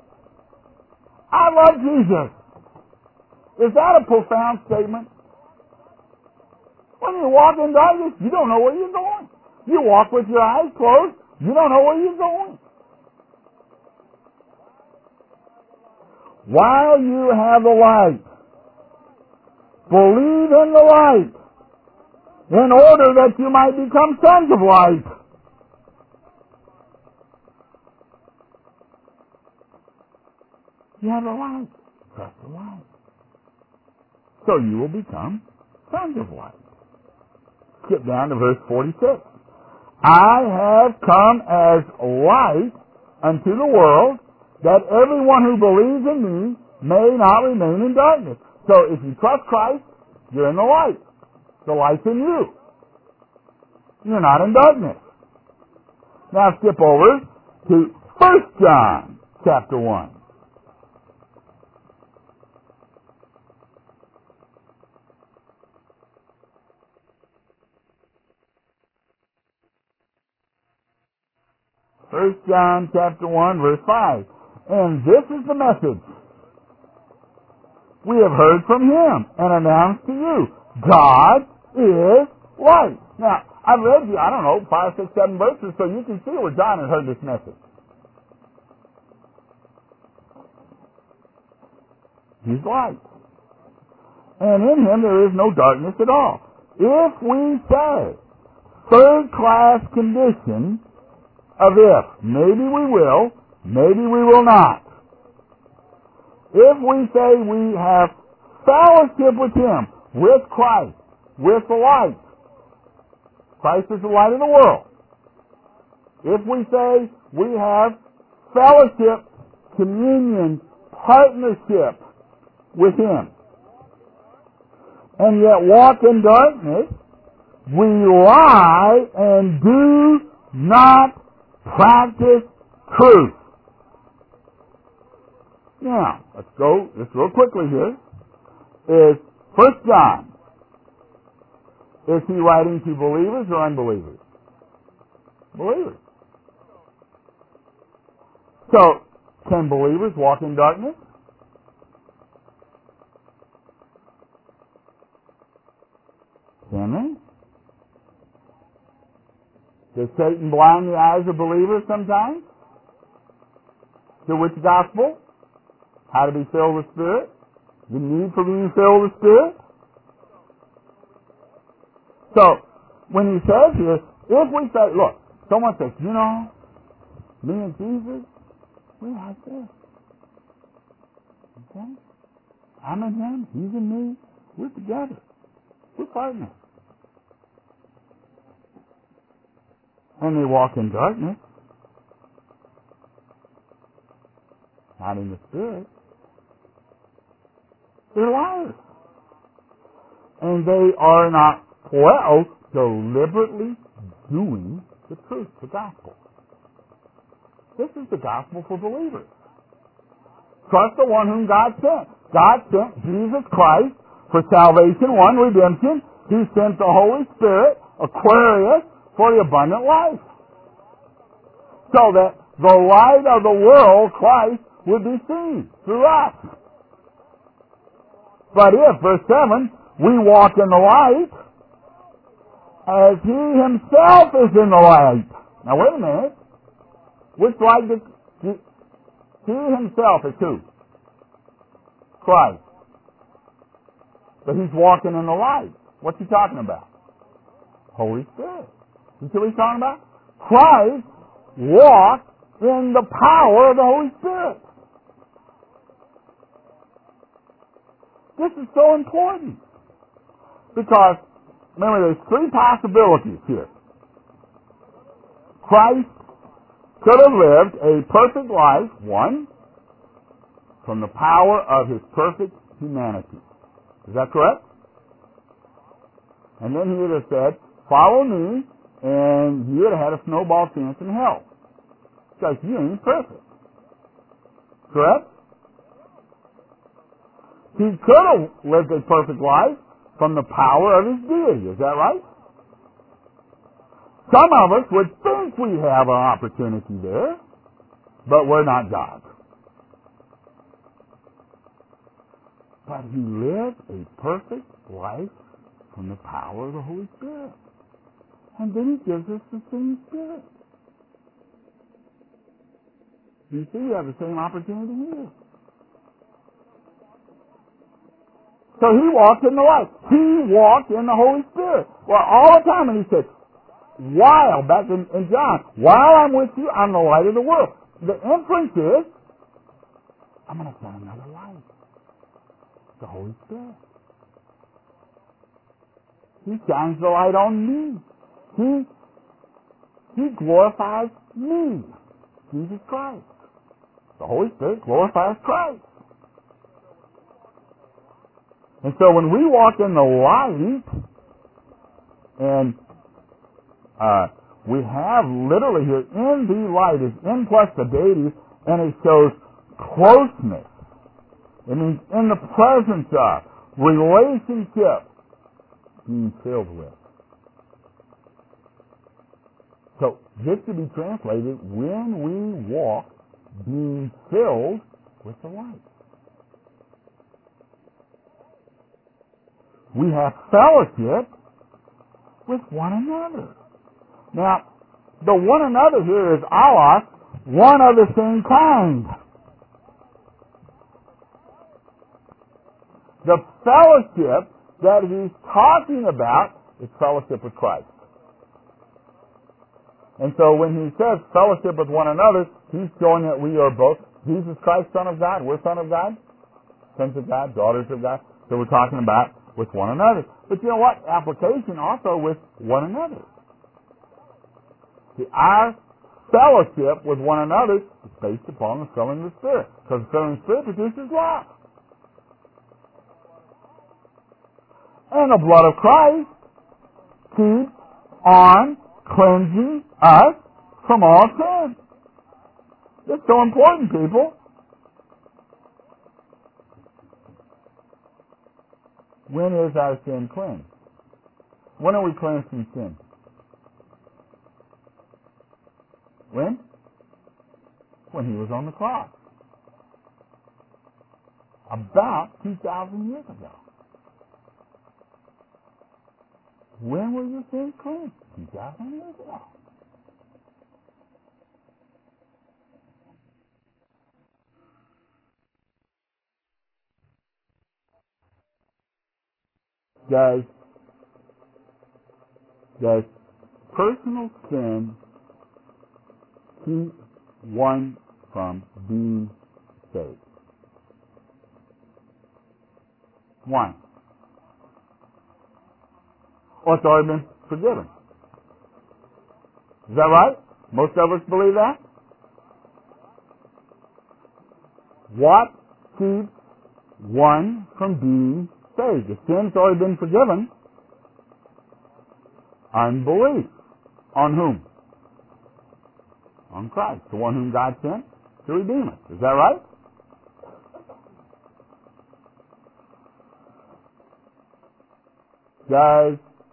I love Jesus. Is that a profound statement? When you walk in darkness, you don't know where you're going. You walk with your eyes closed, you don't know where you're going. While you have the light, believe in the light, in order that you might become sons of light. You have the light. Trust the light. So you will become sons of light. Skip down to verse forty-six. I have come as light unto the world, that everyone who believes in me may not remain in darkness. So if you trust Christ, you're in the light. The light's in you. You're not in darkness. Now skip over to First John chapter one. First John chapter one, verse five. And this is the message we have heard from him and announced to you. God is light. Now, I've read you, I don't know, five, six, seven verses, so you can see where John had heard this message. He's light. And in him there is no darkness at all. If we say third class condition of if. Maybe we will, maybe we will not. If we say we have fellowship with Him, with Christ, with the light, Christ is the light of the world. If we say we have fellowship, communion, partnership with Him, and yet walk in darkness, we lie and do not practice truth. Now, let's go, just real quickly here, is First John. Is he writing to believers or unbelievers? Believers. So, can believers walk in darkness? Can they? Does Satan blind the eyes of believers sometimes? To which gospel? How to be filled with Spirit? The need for being filled with Spirit? So, when he says here, if we say, look, someone says, you know, me and Jesus, we're like this. Okay? I'm in Him, He's in me, we're together. We're partners. And they walk in darkness, not in the Spirit. They're liars. And they are not, well, deliberately doing the truth, the gospel. This is the gospel for believers. Trust the one whom God sent. God sent Jesus Christ for salvation, one, redemption. He sent the Holy Spirit, Aquarius, for the abundant life. So that the light of the world, Christ, would be seen through us. But if, verse seven, we walk in the light, as He Himself is in the light. Now wait a minute. Which light did He, he Himself is who? Christ. But He's walking in the light. What's He talking about? Holy Spirit. You see what He's talking about? Christ walked in the power of the Holy Spirit. This is so important. Because, remember, there's three possibilities here. Christ could have lived a perfect life, one, from the power of His perfect humanity. Is that correct? And then He would have said, follow me, and you would have had a snowball chance in hell. Because you ain't perfect. Correct? He could have lived a perfect life from the power of His deity. Is that right? Some of us would think we have an opportunity there, but we're not God. But He lived a perfect life from the power of the Holy Spirit. And then He gives us the same Spirit. You see, you have the same opportunity here. So He walked in the light. He walked in the Holy Spirit. Well, all the time, and He said, while, back in, in John, while I'm with you, I'm the light of the world. The inference is, I'm going to send another light. The Holy Spirit. He shines the light on me. He, he glorifies me. Jesus Christ. The Holy Spirit glorifies Christ. And so when we walk in the light, and uh, we have literally here, in the light is in plus the deity, and it shows closeness. It means in the presence of, relationship, being filled with. So this to be translated, when we walk, being filled with the light. We have fellowship with one another. Now, the one another here is allos, one of the same kind. The fellowship that he's talking about is fellowship with Christ. And so when he says fellowship with one another, he's showing that we are both Jesus Christ, Son of God. We're Son of God, sons of God, daughters of God. So we're talking about with one another. But you know what? Application also with one another. See, our fellowship with one another is based upon the filling of the Spirit. Because the filling of the Spirit produces love. And the blood of Christ keeps on cleansing us from all sin. It's so important, people. When is our sin cleansed? When are we cleansed from sin? When? When he was on the cross. About two thousand years ago. When were your sins cleansed? two thousand years ago. Does, does personal sin keep one from being saved? One. Or it's already been forgiven. Is that right? Most of us believe that? What keeps one from being saved? The sin's already been forgiven. Unbelief. On whom? On Christ, the one whom God sent to redeem us. Is that right? Does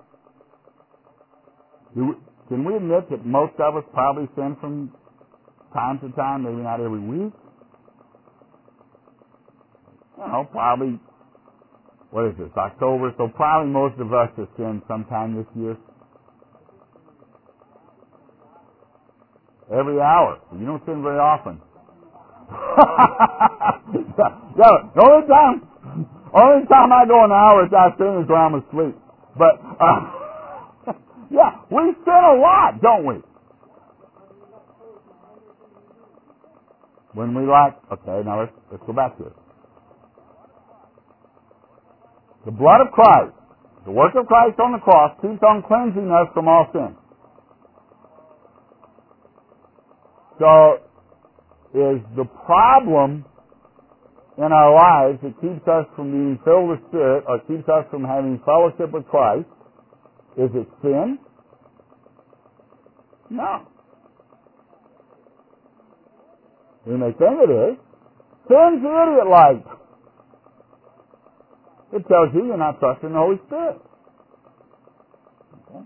do we, can we admit that most of us probably sin from time to time, maybe not every week? You know, probably, what is this, October? So probably most of us have sinned sometime this year. Every hour. You don't sin very often. yeah, the only time, only time I go an hour without sin is when I'm asleep. But, uh, yeah, we sin a lot, don't we? When we like, okay, now let's, let's go back to it. The blood of Christ, the work of Christ on the cross, keeps on cleansing us from all sin. So, is the problem in our lives that keeps us from being filled with Spirit, or keeps us from having fellowship with Christ, is it sin? No. We may think it is. Sin's the idiot light. It tells you you're not trusting the Holy Spirit. Okay.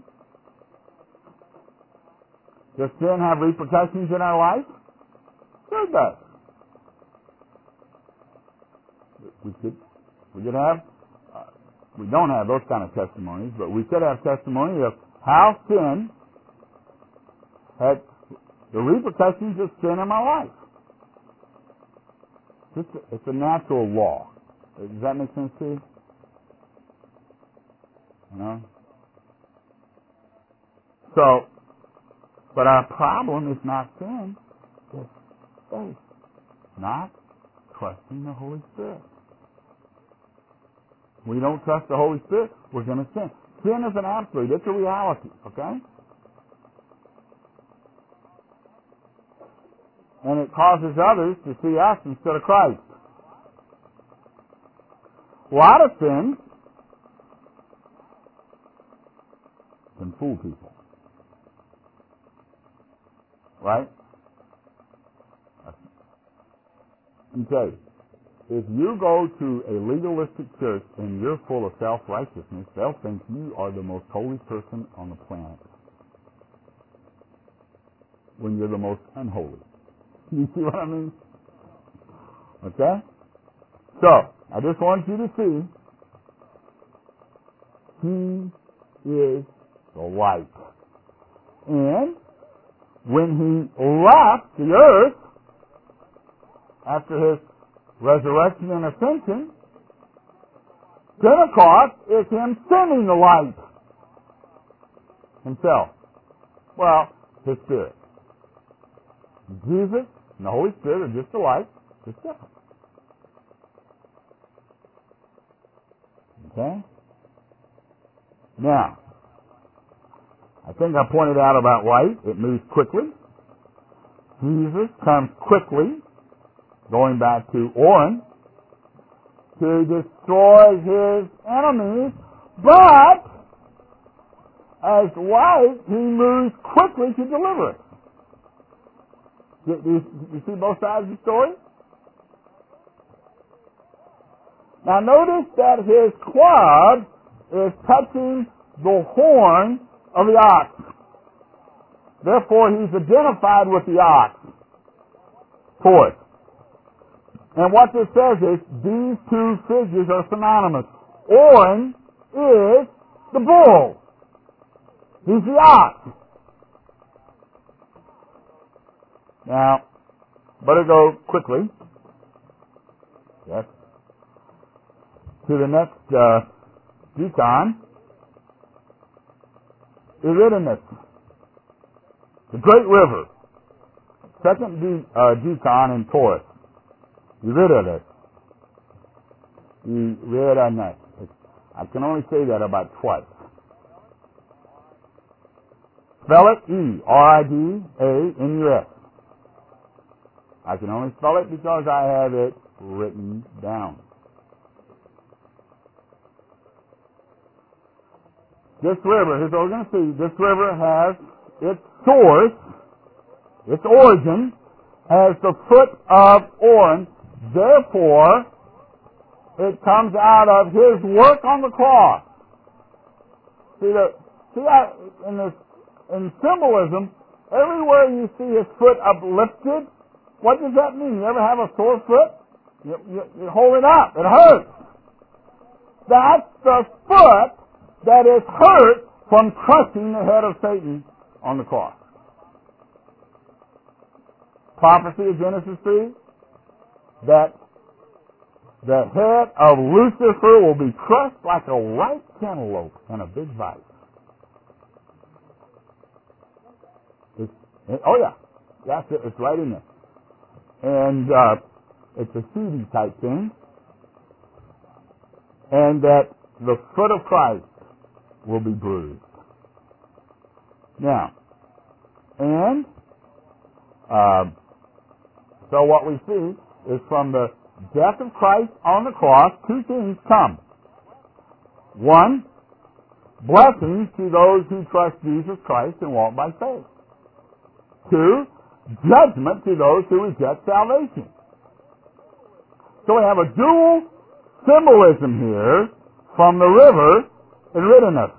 Does sin have repercussions in our life? Sure it does. We could, we could have, uh, we don't have those kind of testimonies, but we could have testimony of how sin had the repercussions of sin in my life. It's a, it's a natural law. Does that make sense to you? You know? So, but our problem is not sin, it's faith. Not trusting the Holy Spirit. We don't trust the Holy Spirit, we're going to sin. Sin is an absolute. It's a reality, okay? And it causes others to see us instead of Christ. A lot of sins can fool people. Right? Let me tell you. If you go to a legalistic church and you're full of self-righteousness, they'll think you are the most holy person on the planet when you're the most unholy. You see what I mean? Okay? So, I just want you to see, He is the light. And when He left the earth after His resurrection and ascension, Pentecost is Him sending the light Himself. Well, His Spirit. Jesus and the Holy Spirit are just alike, just different. Okay? Now, I think I pointed out about light. It moves quickly. Jesus comes quickly, going back to Oren, to destroy his enemies, but as light, he moves quickly to deliver it. Do you, you see both sides of the story? Now notice that his club is touching the horn of the ox. Therefore, he's identified with the ox. Fourth. And what this says is these two figures are synonymous. Oren is the bull. He's the ox. Now, better go quickly. Yes. To the next uh, decon. Eridanus, the great river. Second de- uh, decon in Taurus. Eridanus. Eridanus. I can only say that about twice. Spell it E R I D A N U S. I can only spell it because I have it written down. This river, here's what we're going to see, this river has its source, its origin, as the foot of Oren. Therefore, it comes out of his work on the cross. See, the, see that in, this, in symbolism, everywhere you see his foot uplifted, what does that mean? You ever have a sore foot? You, you, you hold it up. It hurts. That's the foot that is hurt from crushing the head of Satan on the cross. Prophecy of Genesis three, that the head of Lucifer will be crushed like a ripe cantaloupe in a big vise. It's, it, oh yeah, that's it. It's right in there. And uh, it's a seedy type thing. And that the foot of Christ will be bruised. Now, and uh, so what we see is from the death of Christ on the cross, two things come. One, blessings to those who trust Jesus Christ and walk by faith. Two, judgment to those who reject salvation. So we have a dual symbolism here from the river Eridanus.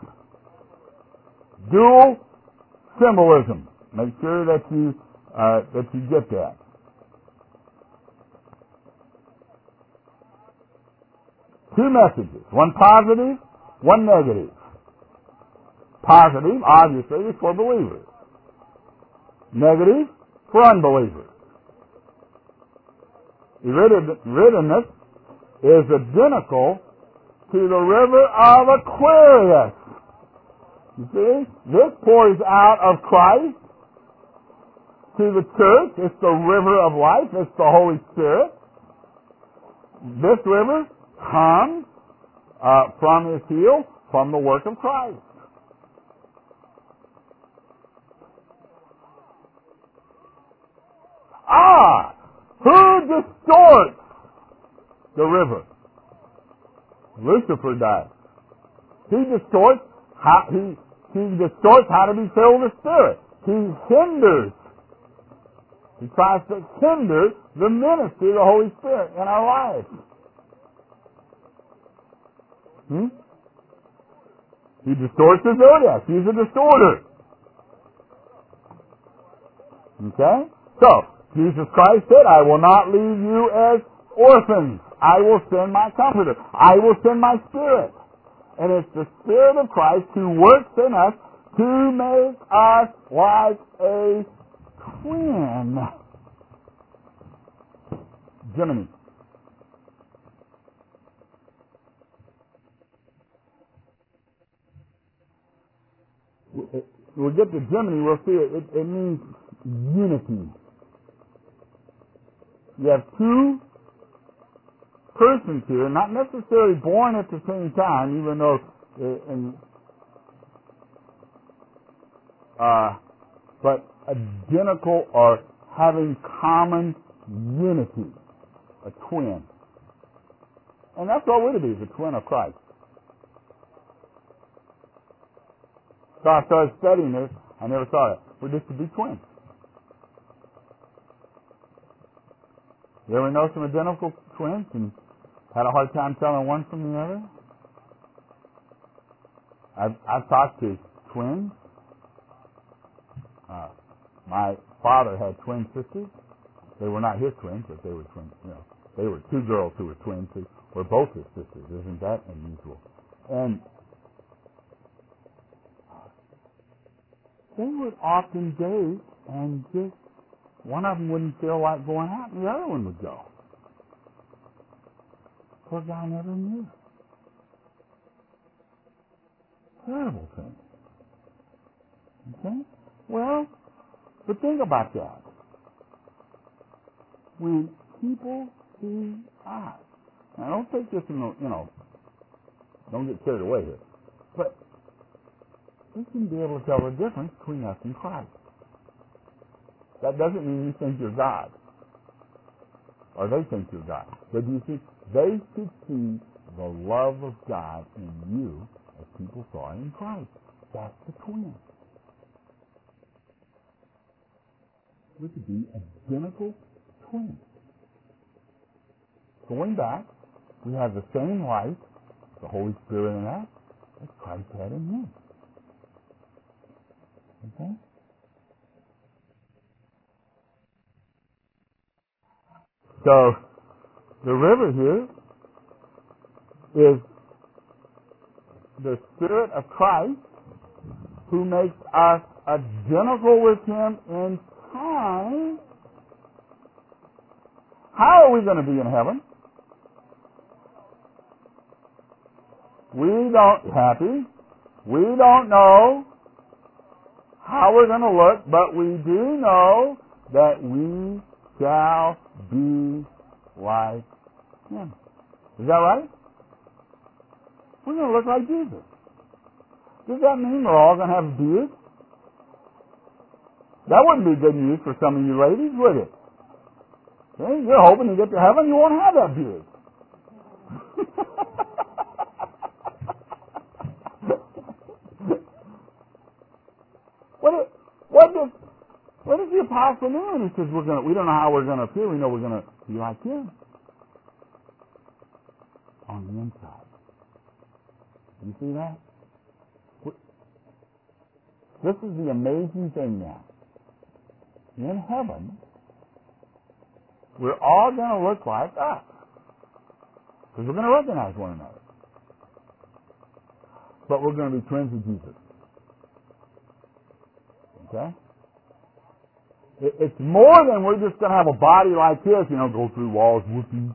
Dual symbolism. Make sure that you uh, that you get that. Two messages. One positive, one negative. Positive, obviously, is for believers. Negative, for unbelievers. Eridanus is identical to the river of Aquarius. You see? This pours out of Christ to the church. It's the river of life. It's the Holy Spirit. This river comes uh, from his heel, from the work of Christ. Ah! Who distorts the river? Lucifer does. He distorts how he he distorts how to be filled with the Spirit. He hinders. He tries to hinder the ministry of the Holy Spirit in our lives. Hmm? He distorts the zodiac. He's a distorter. Okay? So, Jesus Christ said, I will not leave you as orphans. I will send my Comforter. I will send my Spirit. And it's the Spirit of Christ who works in us to make us like a twin. Gemini. we'll get to Gemini, we'll see it. It, it means unity. You have two persons here, not necessarily born at the same time, even though uh, in, uh, but identical or having common unity, a twin. And that's what we're to be, the twin of Christ. So I started studying this. I never saw it. We're just to be twins. You ever know some identical twins and had a hard time telling one from the other? I've, I've talked to twins. Uh, my father had twin sisters. They were not his twins, but they were twins. You know, they were two girls who were twins who were both his sisters. Isn't that unusual? And they would often date and just one of them wouldn't feel like going out and the other one would go. Poor guy never knew. Terrible thing. Okay? Well, but think about that. When people see us, now don't take this in the, you know, don't get carried away here, but we can be able to tell the difference between us and Christ. That doesn't mean you think you're God, or they think you're God. But you see, they should see the love of God in you as people saw it in Christ. That's the twin. We could be identical twins. Going back, we have the same light, the Holy Spirit in us, as Christ had in him. Okay? So, the river here is the Spirit of Christ who makes us identical with him in time. How are we going to be in heaven? We don't, happy, we don't know how we're going to look, but we do know that we shall be like him. Is that right? We're going to look like Jesus. Does that mean we're all going to have beards? That wouldn't be good news for some of you ladies, would it? Okay? You're hoping to get to heaven, you won't have that beard. what, if, what, if, what does the apostle mean when he says we're going to, we don't know how we're going to appear, we know we're going to be like him on the inside. You see that? This is the amazing thing now. In heaven, we're all going to look like us. Because we're going to recognize one another. But we're going to be twins of Jesus. Okay? It, it's more than we're just going to have a body like this, you know, go through walls, whoopee,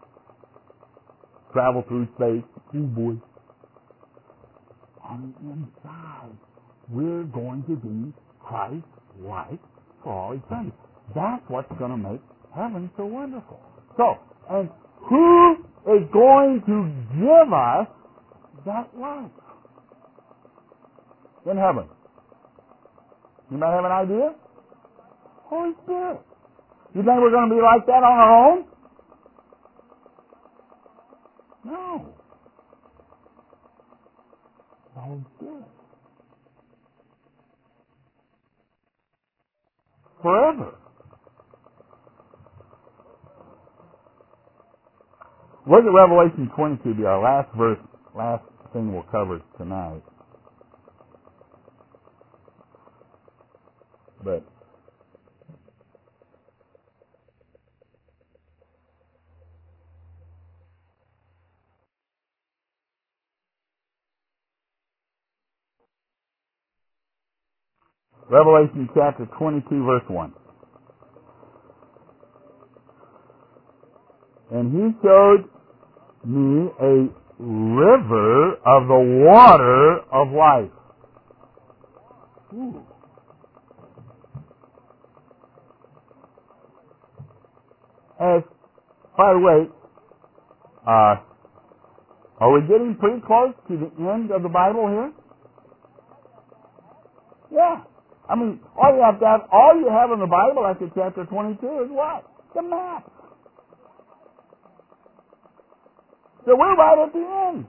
travel through space. Oh boy. On the inside, we're going to be Christ-like for all eternity. That's what's going to make heaven so wonderful. So, and who is going to give us that life in heaven? You might have an idea? Holy Spirit. You think we're going to be like that on our own? No. The Holy Spirit. Forever. Look at Revelation twenty-two, be our last verse, last thing we'll cover tonight. But Revelation chapter twenty-two, verse one. And he showed me a river of the water of life. Ooh. As, by the way, uh, are we getting pretty close to the end of the Bible here? Yeah. I mean, all you have to have, all you have in the Bible after chapter twenty-two is what? The map. So we're right at the end.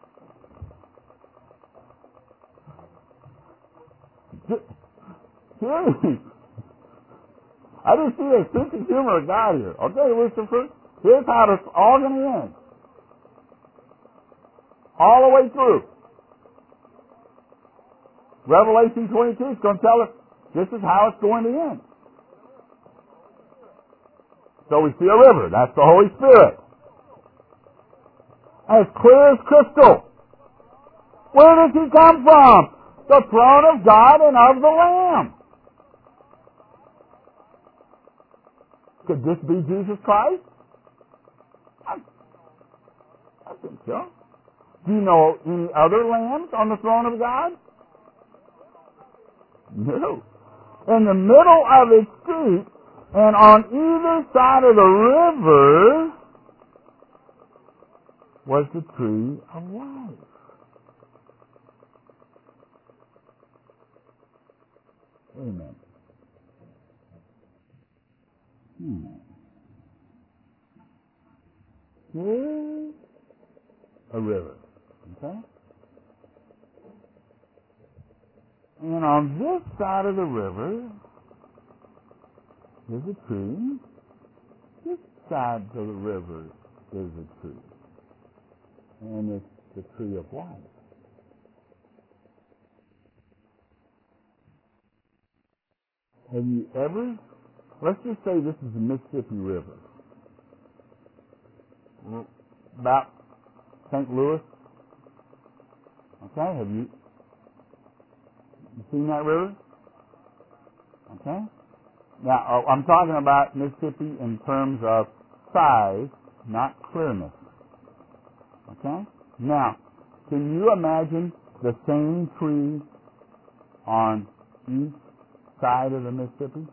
Seriously. I just see a sense of humor of God here. Okay, Lucifer, here's how it's all going to end. All the way through. Revelation twenty-two is going to tell us this is how it's going to end. So we see a river. That's the Holy Spirit. As clear as crystal. Where does he come from? The throne of God and of the Lamb. Could this be Jesus Christ? I, I think so. Do you know any other lambs on the throne of God? No. In the middle of its street and on either side of the river was the tree of life. Amen. Hmm. Here's a river. Okay? And on this side of the river is a tree. This side of the river is a tree. And it's the tree of life. Have you ever, let's just say this is the Mississippi River. About Saint Louis. Okay, have you, you seen that river? Okay. Now, I'm talking about Mississippi in terms of size, not clearness. Okay? Now, can you imagine the same tree on each side of the Mississippi?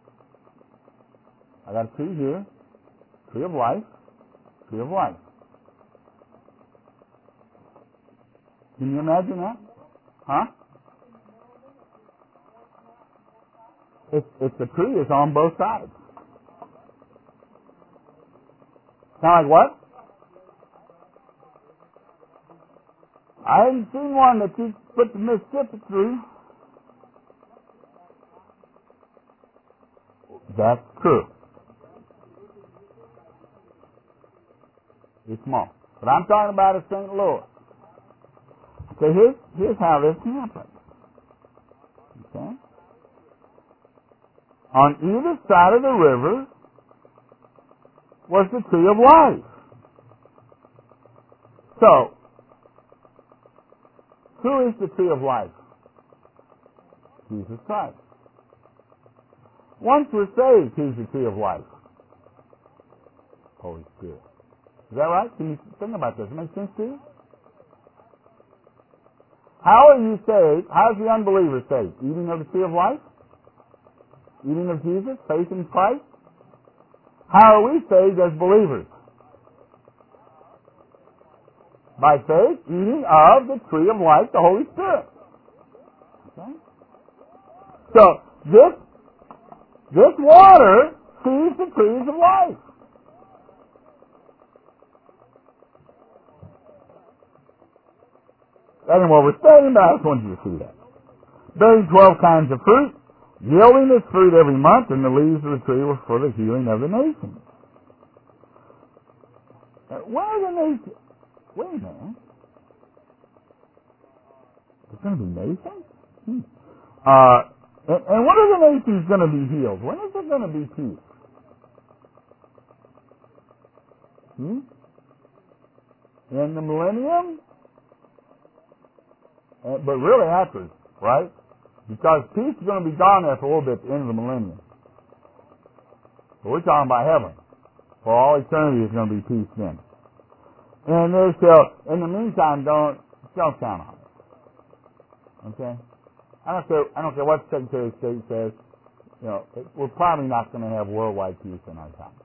I got a tree here, tree of life, tree of life. Can you imagine that? Huh? If, if the tree is on both sides. Sound like what? I haven't seen one that you put the Mississippi through. That's true. It's small. But I'm talking about a Saint Louis. So here's, here's how this happened. Okay? On either side of the river was the tree of life. So, who is the tree of life? Jesus Christ. Once we're saved, who's the tree of life? Holy Spirit. Is that right? Can you think about this? Does it make sense to you? How are you saved? How is the unbeliever saved? Eating of the tree of life? Eating of Jesus? Faith in Christ? How are we saved as believers? By faith, eating of the tree of life, the Holy Spirit. Okay? So, this, this water feeds the trees of life. Anyway, what we're studying about, I just want you to see that. Bearing twelve kinds of fruit, yielding its fruit every month, and the leaves of the tree were for the healing of the nations. Uh, why are the nations? Wait a minute. There's going to be nations? Hmm. Uh, and, and when are the nations going to be healed? When is it going to be peace? Hmm? In the millennium? Uh, but really after, right? Because peace is going to be gone there for a little bit at the end of the millennium. But we're talking about heaven. For all eternity is going to be peace then. And there's still, in the meantime, don't, don't count on it. Okay? I don't care. I don't care what the Secretary of State says. You know, it, we're probably not going to have worldwide peace in our time.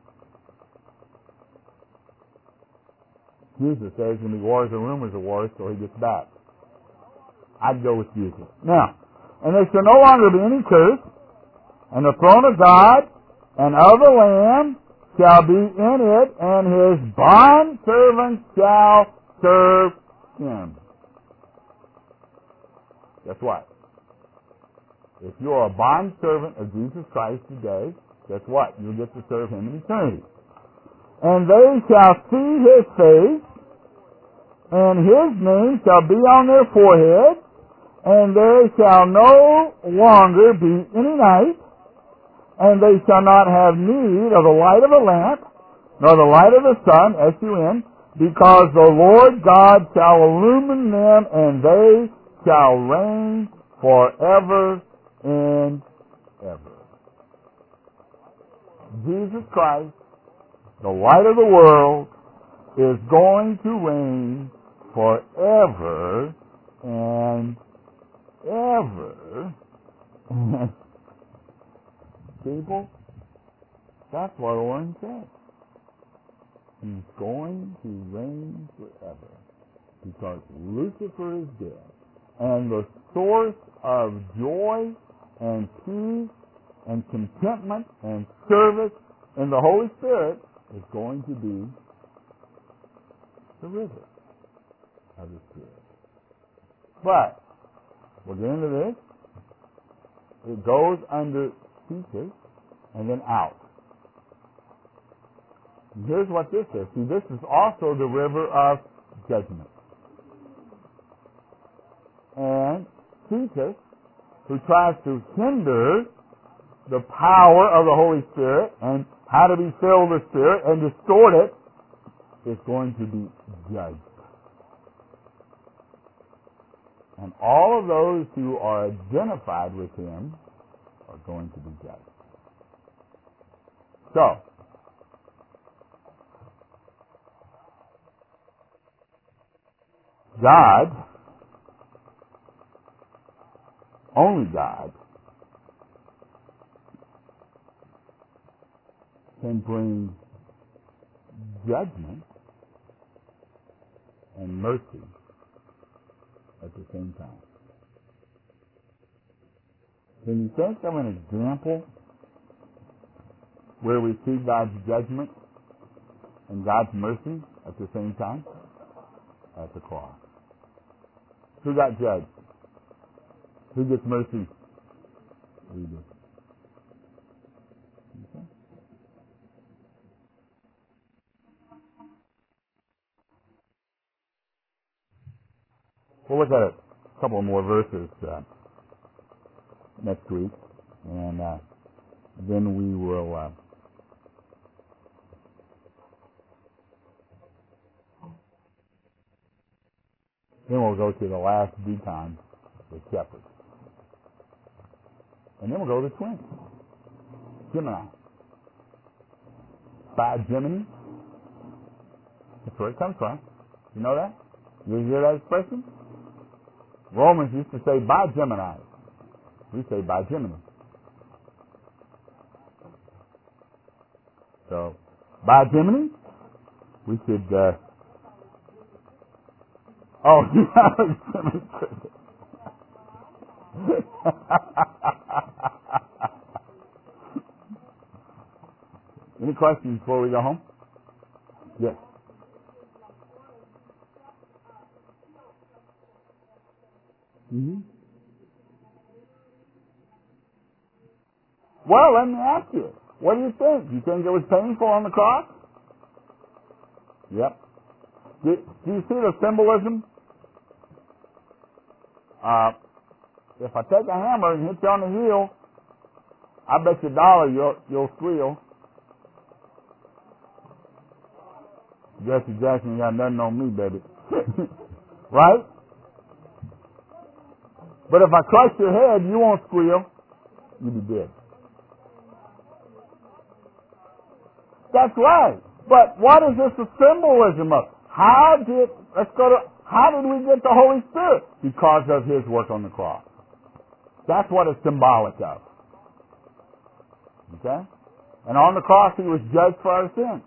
Jesus says there's going to be wars and rumors of wars till he gets back. I'd go with Jesus. Now, and there shall no longer be any curse, and the throne of God and of the Lamb shall be in it, and his bond servants shall serve him. Guess what? If you're a bond servant of Jesus Christ today, guess what? You'll get to serve him in eternity. And they shall see his face, and his name shall be on their forehead, and there shall no longer be any night, and they shall not have need of the light of a lamp, nor the light of the sun, S U N, because the Lord God shall illumine them, and they shall reign forever and ever. Jesus Christ, the light of the world, is going to reign forever and ever. People, that's what Oren said. He's going to reign forever because Lucifer is dead. And the source of joy and peace and contentment and service in the Holy Spirit is going to be the river of the Spirit. But, we'll get into this. It goes under Cetus and then out. And here's what this is. See, this is also the river of judgment. And Cetus, who tries to hinder the power of the Holy Spirit and how to be filled with the Spirit and distort it, is going to be judged. And all of those who are identified with him are going to be judged. So, God, only God, can bring judgment and mercy at the same time. Can you think of an example where we see God's judgment and God's mercy at the same time? At the cross. Who got judged? Who gets mercy? We do. Okay. We'll look at a couple more verses uh, next week, and uh, then we will uh, then we'll go to the last decon, the shepherds, and then we'll go to the twins, Gemini. By Gemini, that's where it comes from. You know that? You hear that expression? Romans used to say by Gemini. We say by Gemini. So, by Gemini, we should, uh, oh, Gemini. Any questions before we go home? Yes. Mm-hmm. Well, let me ask you, what do you think? Do you think it was painful on the cross? Yep. Do, do you see the symbolism? Uh, if I take a hammer and hit you on the heel, I bet you a dollar you'll, you'll squeal. Jesse Jackson got nothing on me, baby. Right? But if I crush your head, you won't squeal. You'll be dead. That's right. But what is this a symbolism of? How did, let's go to, how did we get the Holy Spirit? Because of his work on the cross. That's what it's symbolic of. Okay? And on the cross he was judged for our sins.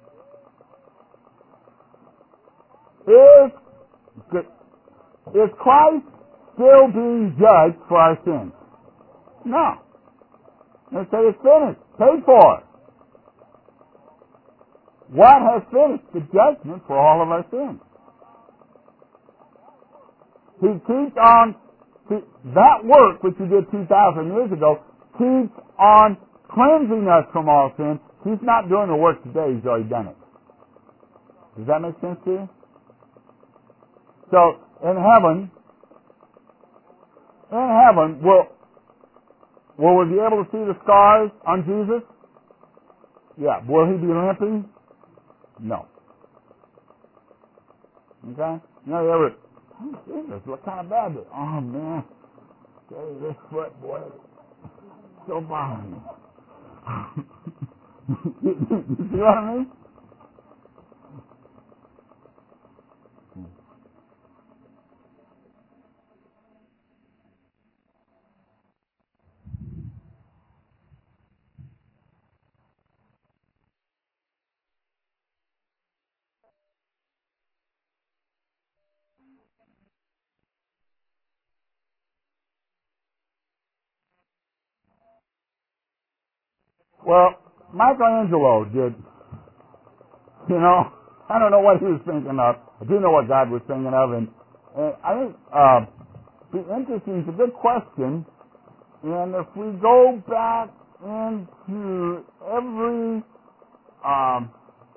Is, is Christ still being judged for our sins? No. They say it's finished, paid for. What has finished? The judgment for all of our sins. He keeps on, that work which he did two thousand years ago, keeps on cleansing us from all sin. He's not doing the work today, he's already done it. Does that make sense to you? So, in heaven, in heaven, will, will we be able to see the scars on Jesus? Yeah. Will he be limping? No. Okay? You know, you ever, oh, Jesus, what kind of bad is it? Oh, man. Hey, this foot, boy, so bothering me. you, you see what I mean? Well, Michelangelo did, you know, I don't know what he was thinking of. I do know what God was thinking of, and, and I think uh, it's interesting. It's a good question. And if we go back into every um,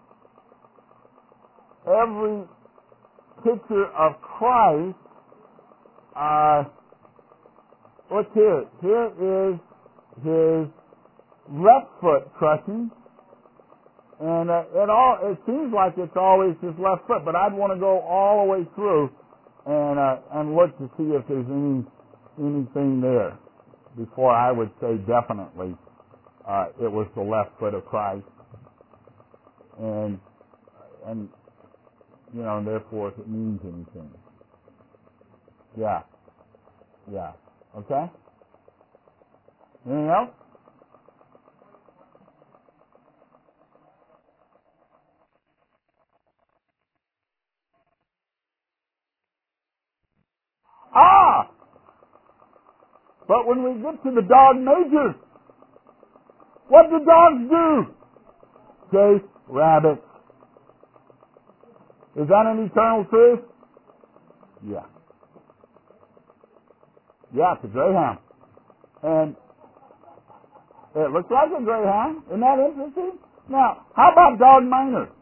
every picture of Christ, uh, what's here? Here is his left foot crushing, and uh, it all it seems like it's always his left foot, but I'd want to go all the way through and uh, and look to see if there's any anything there before I would say definitely uh, it was the left foot of Christ, and and you know, therefore if it means anything. Yeah, yeah, okay. Anything else? Ah! But when we get to the dog majors, what do dogs do? Chase rabbits. Is that an eternal truth? Yeah. Yeah, it's a greyhound. And it looks like a greyhound. Isn't that interesting? Now, how about dog minor?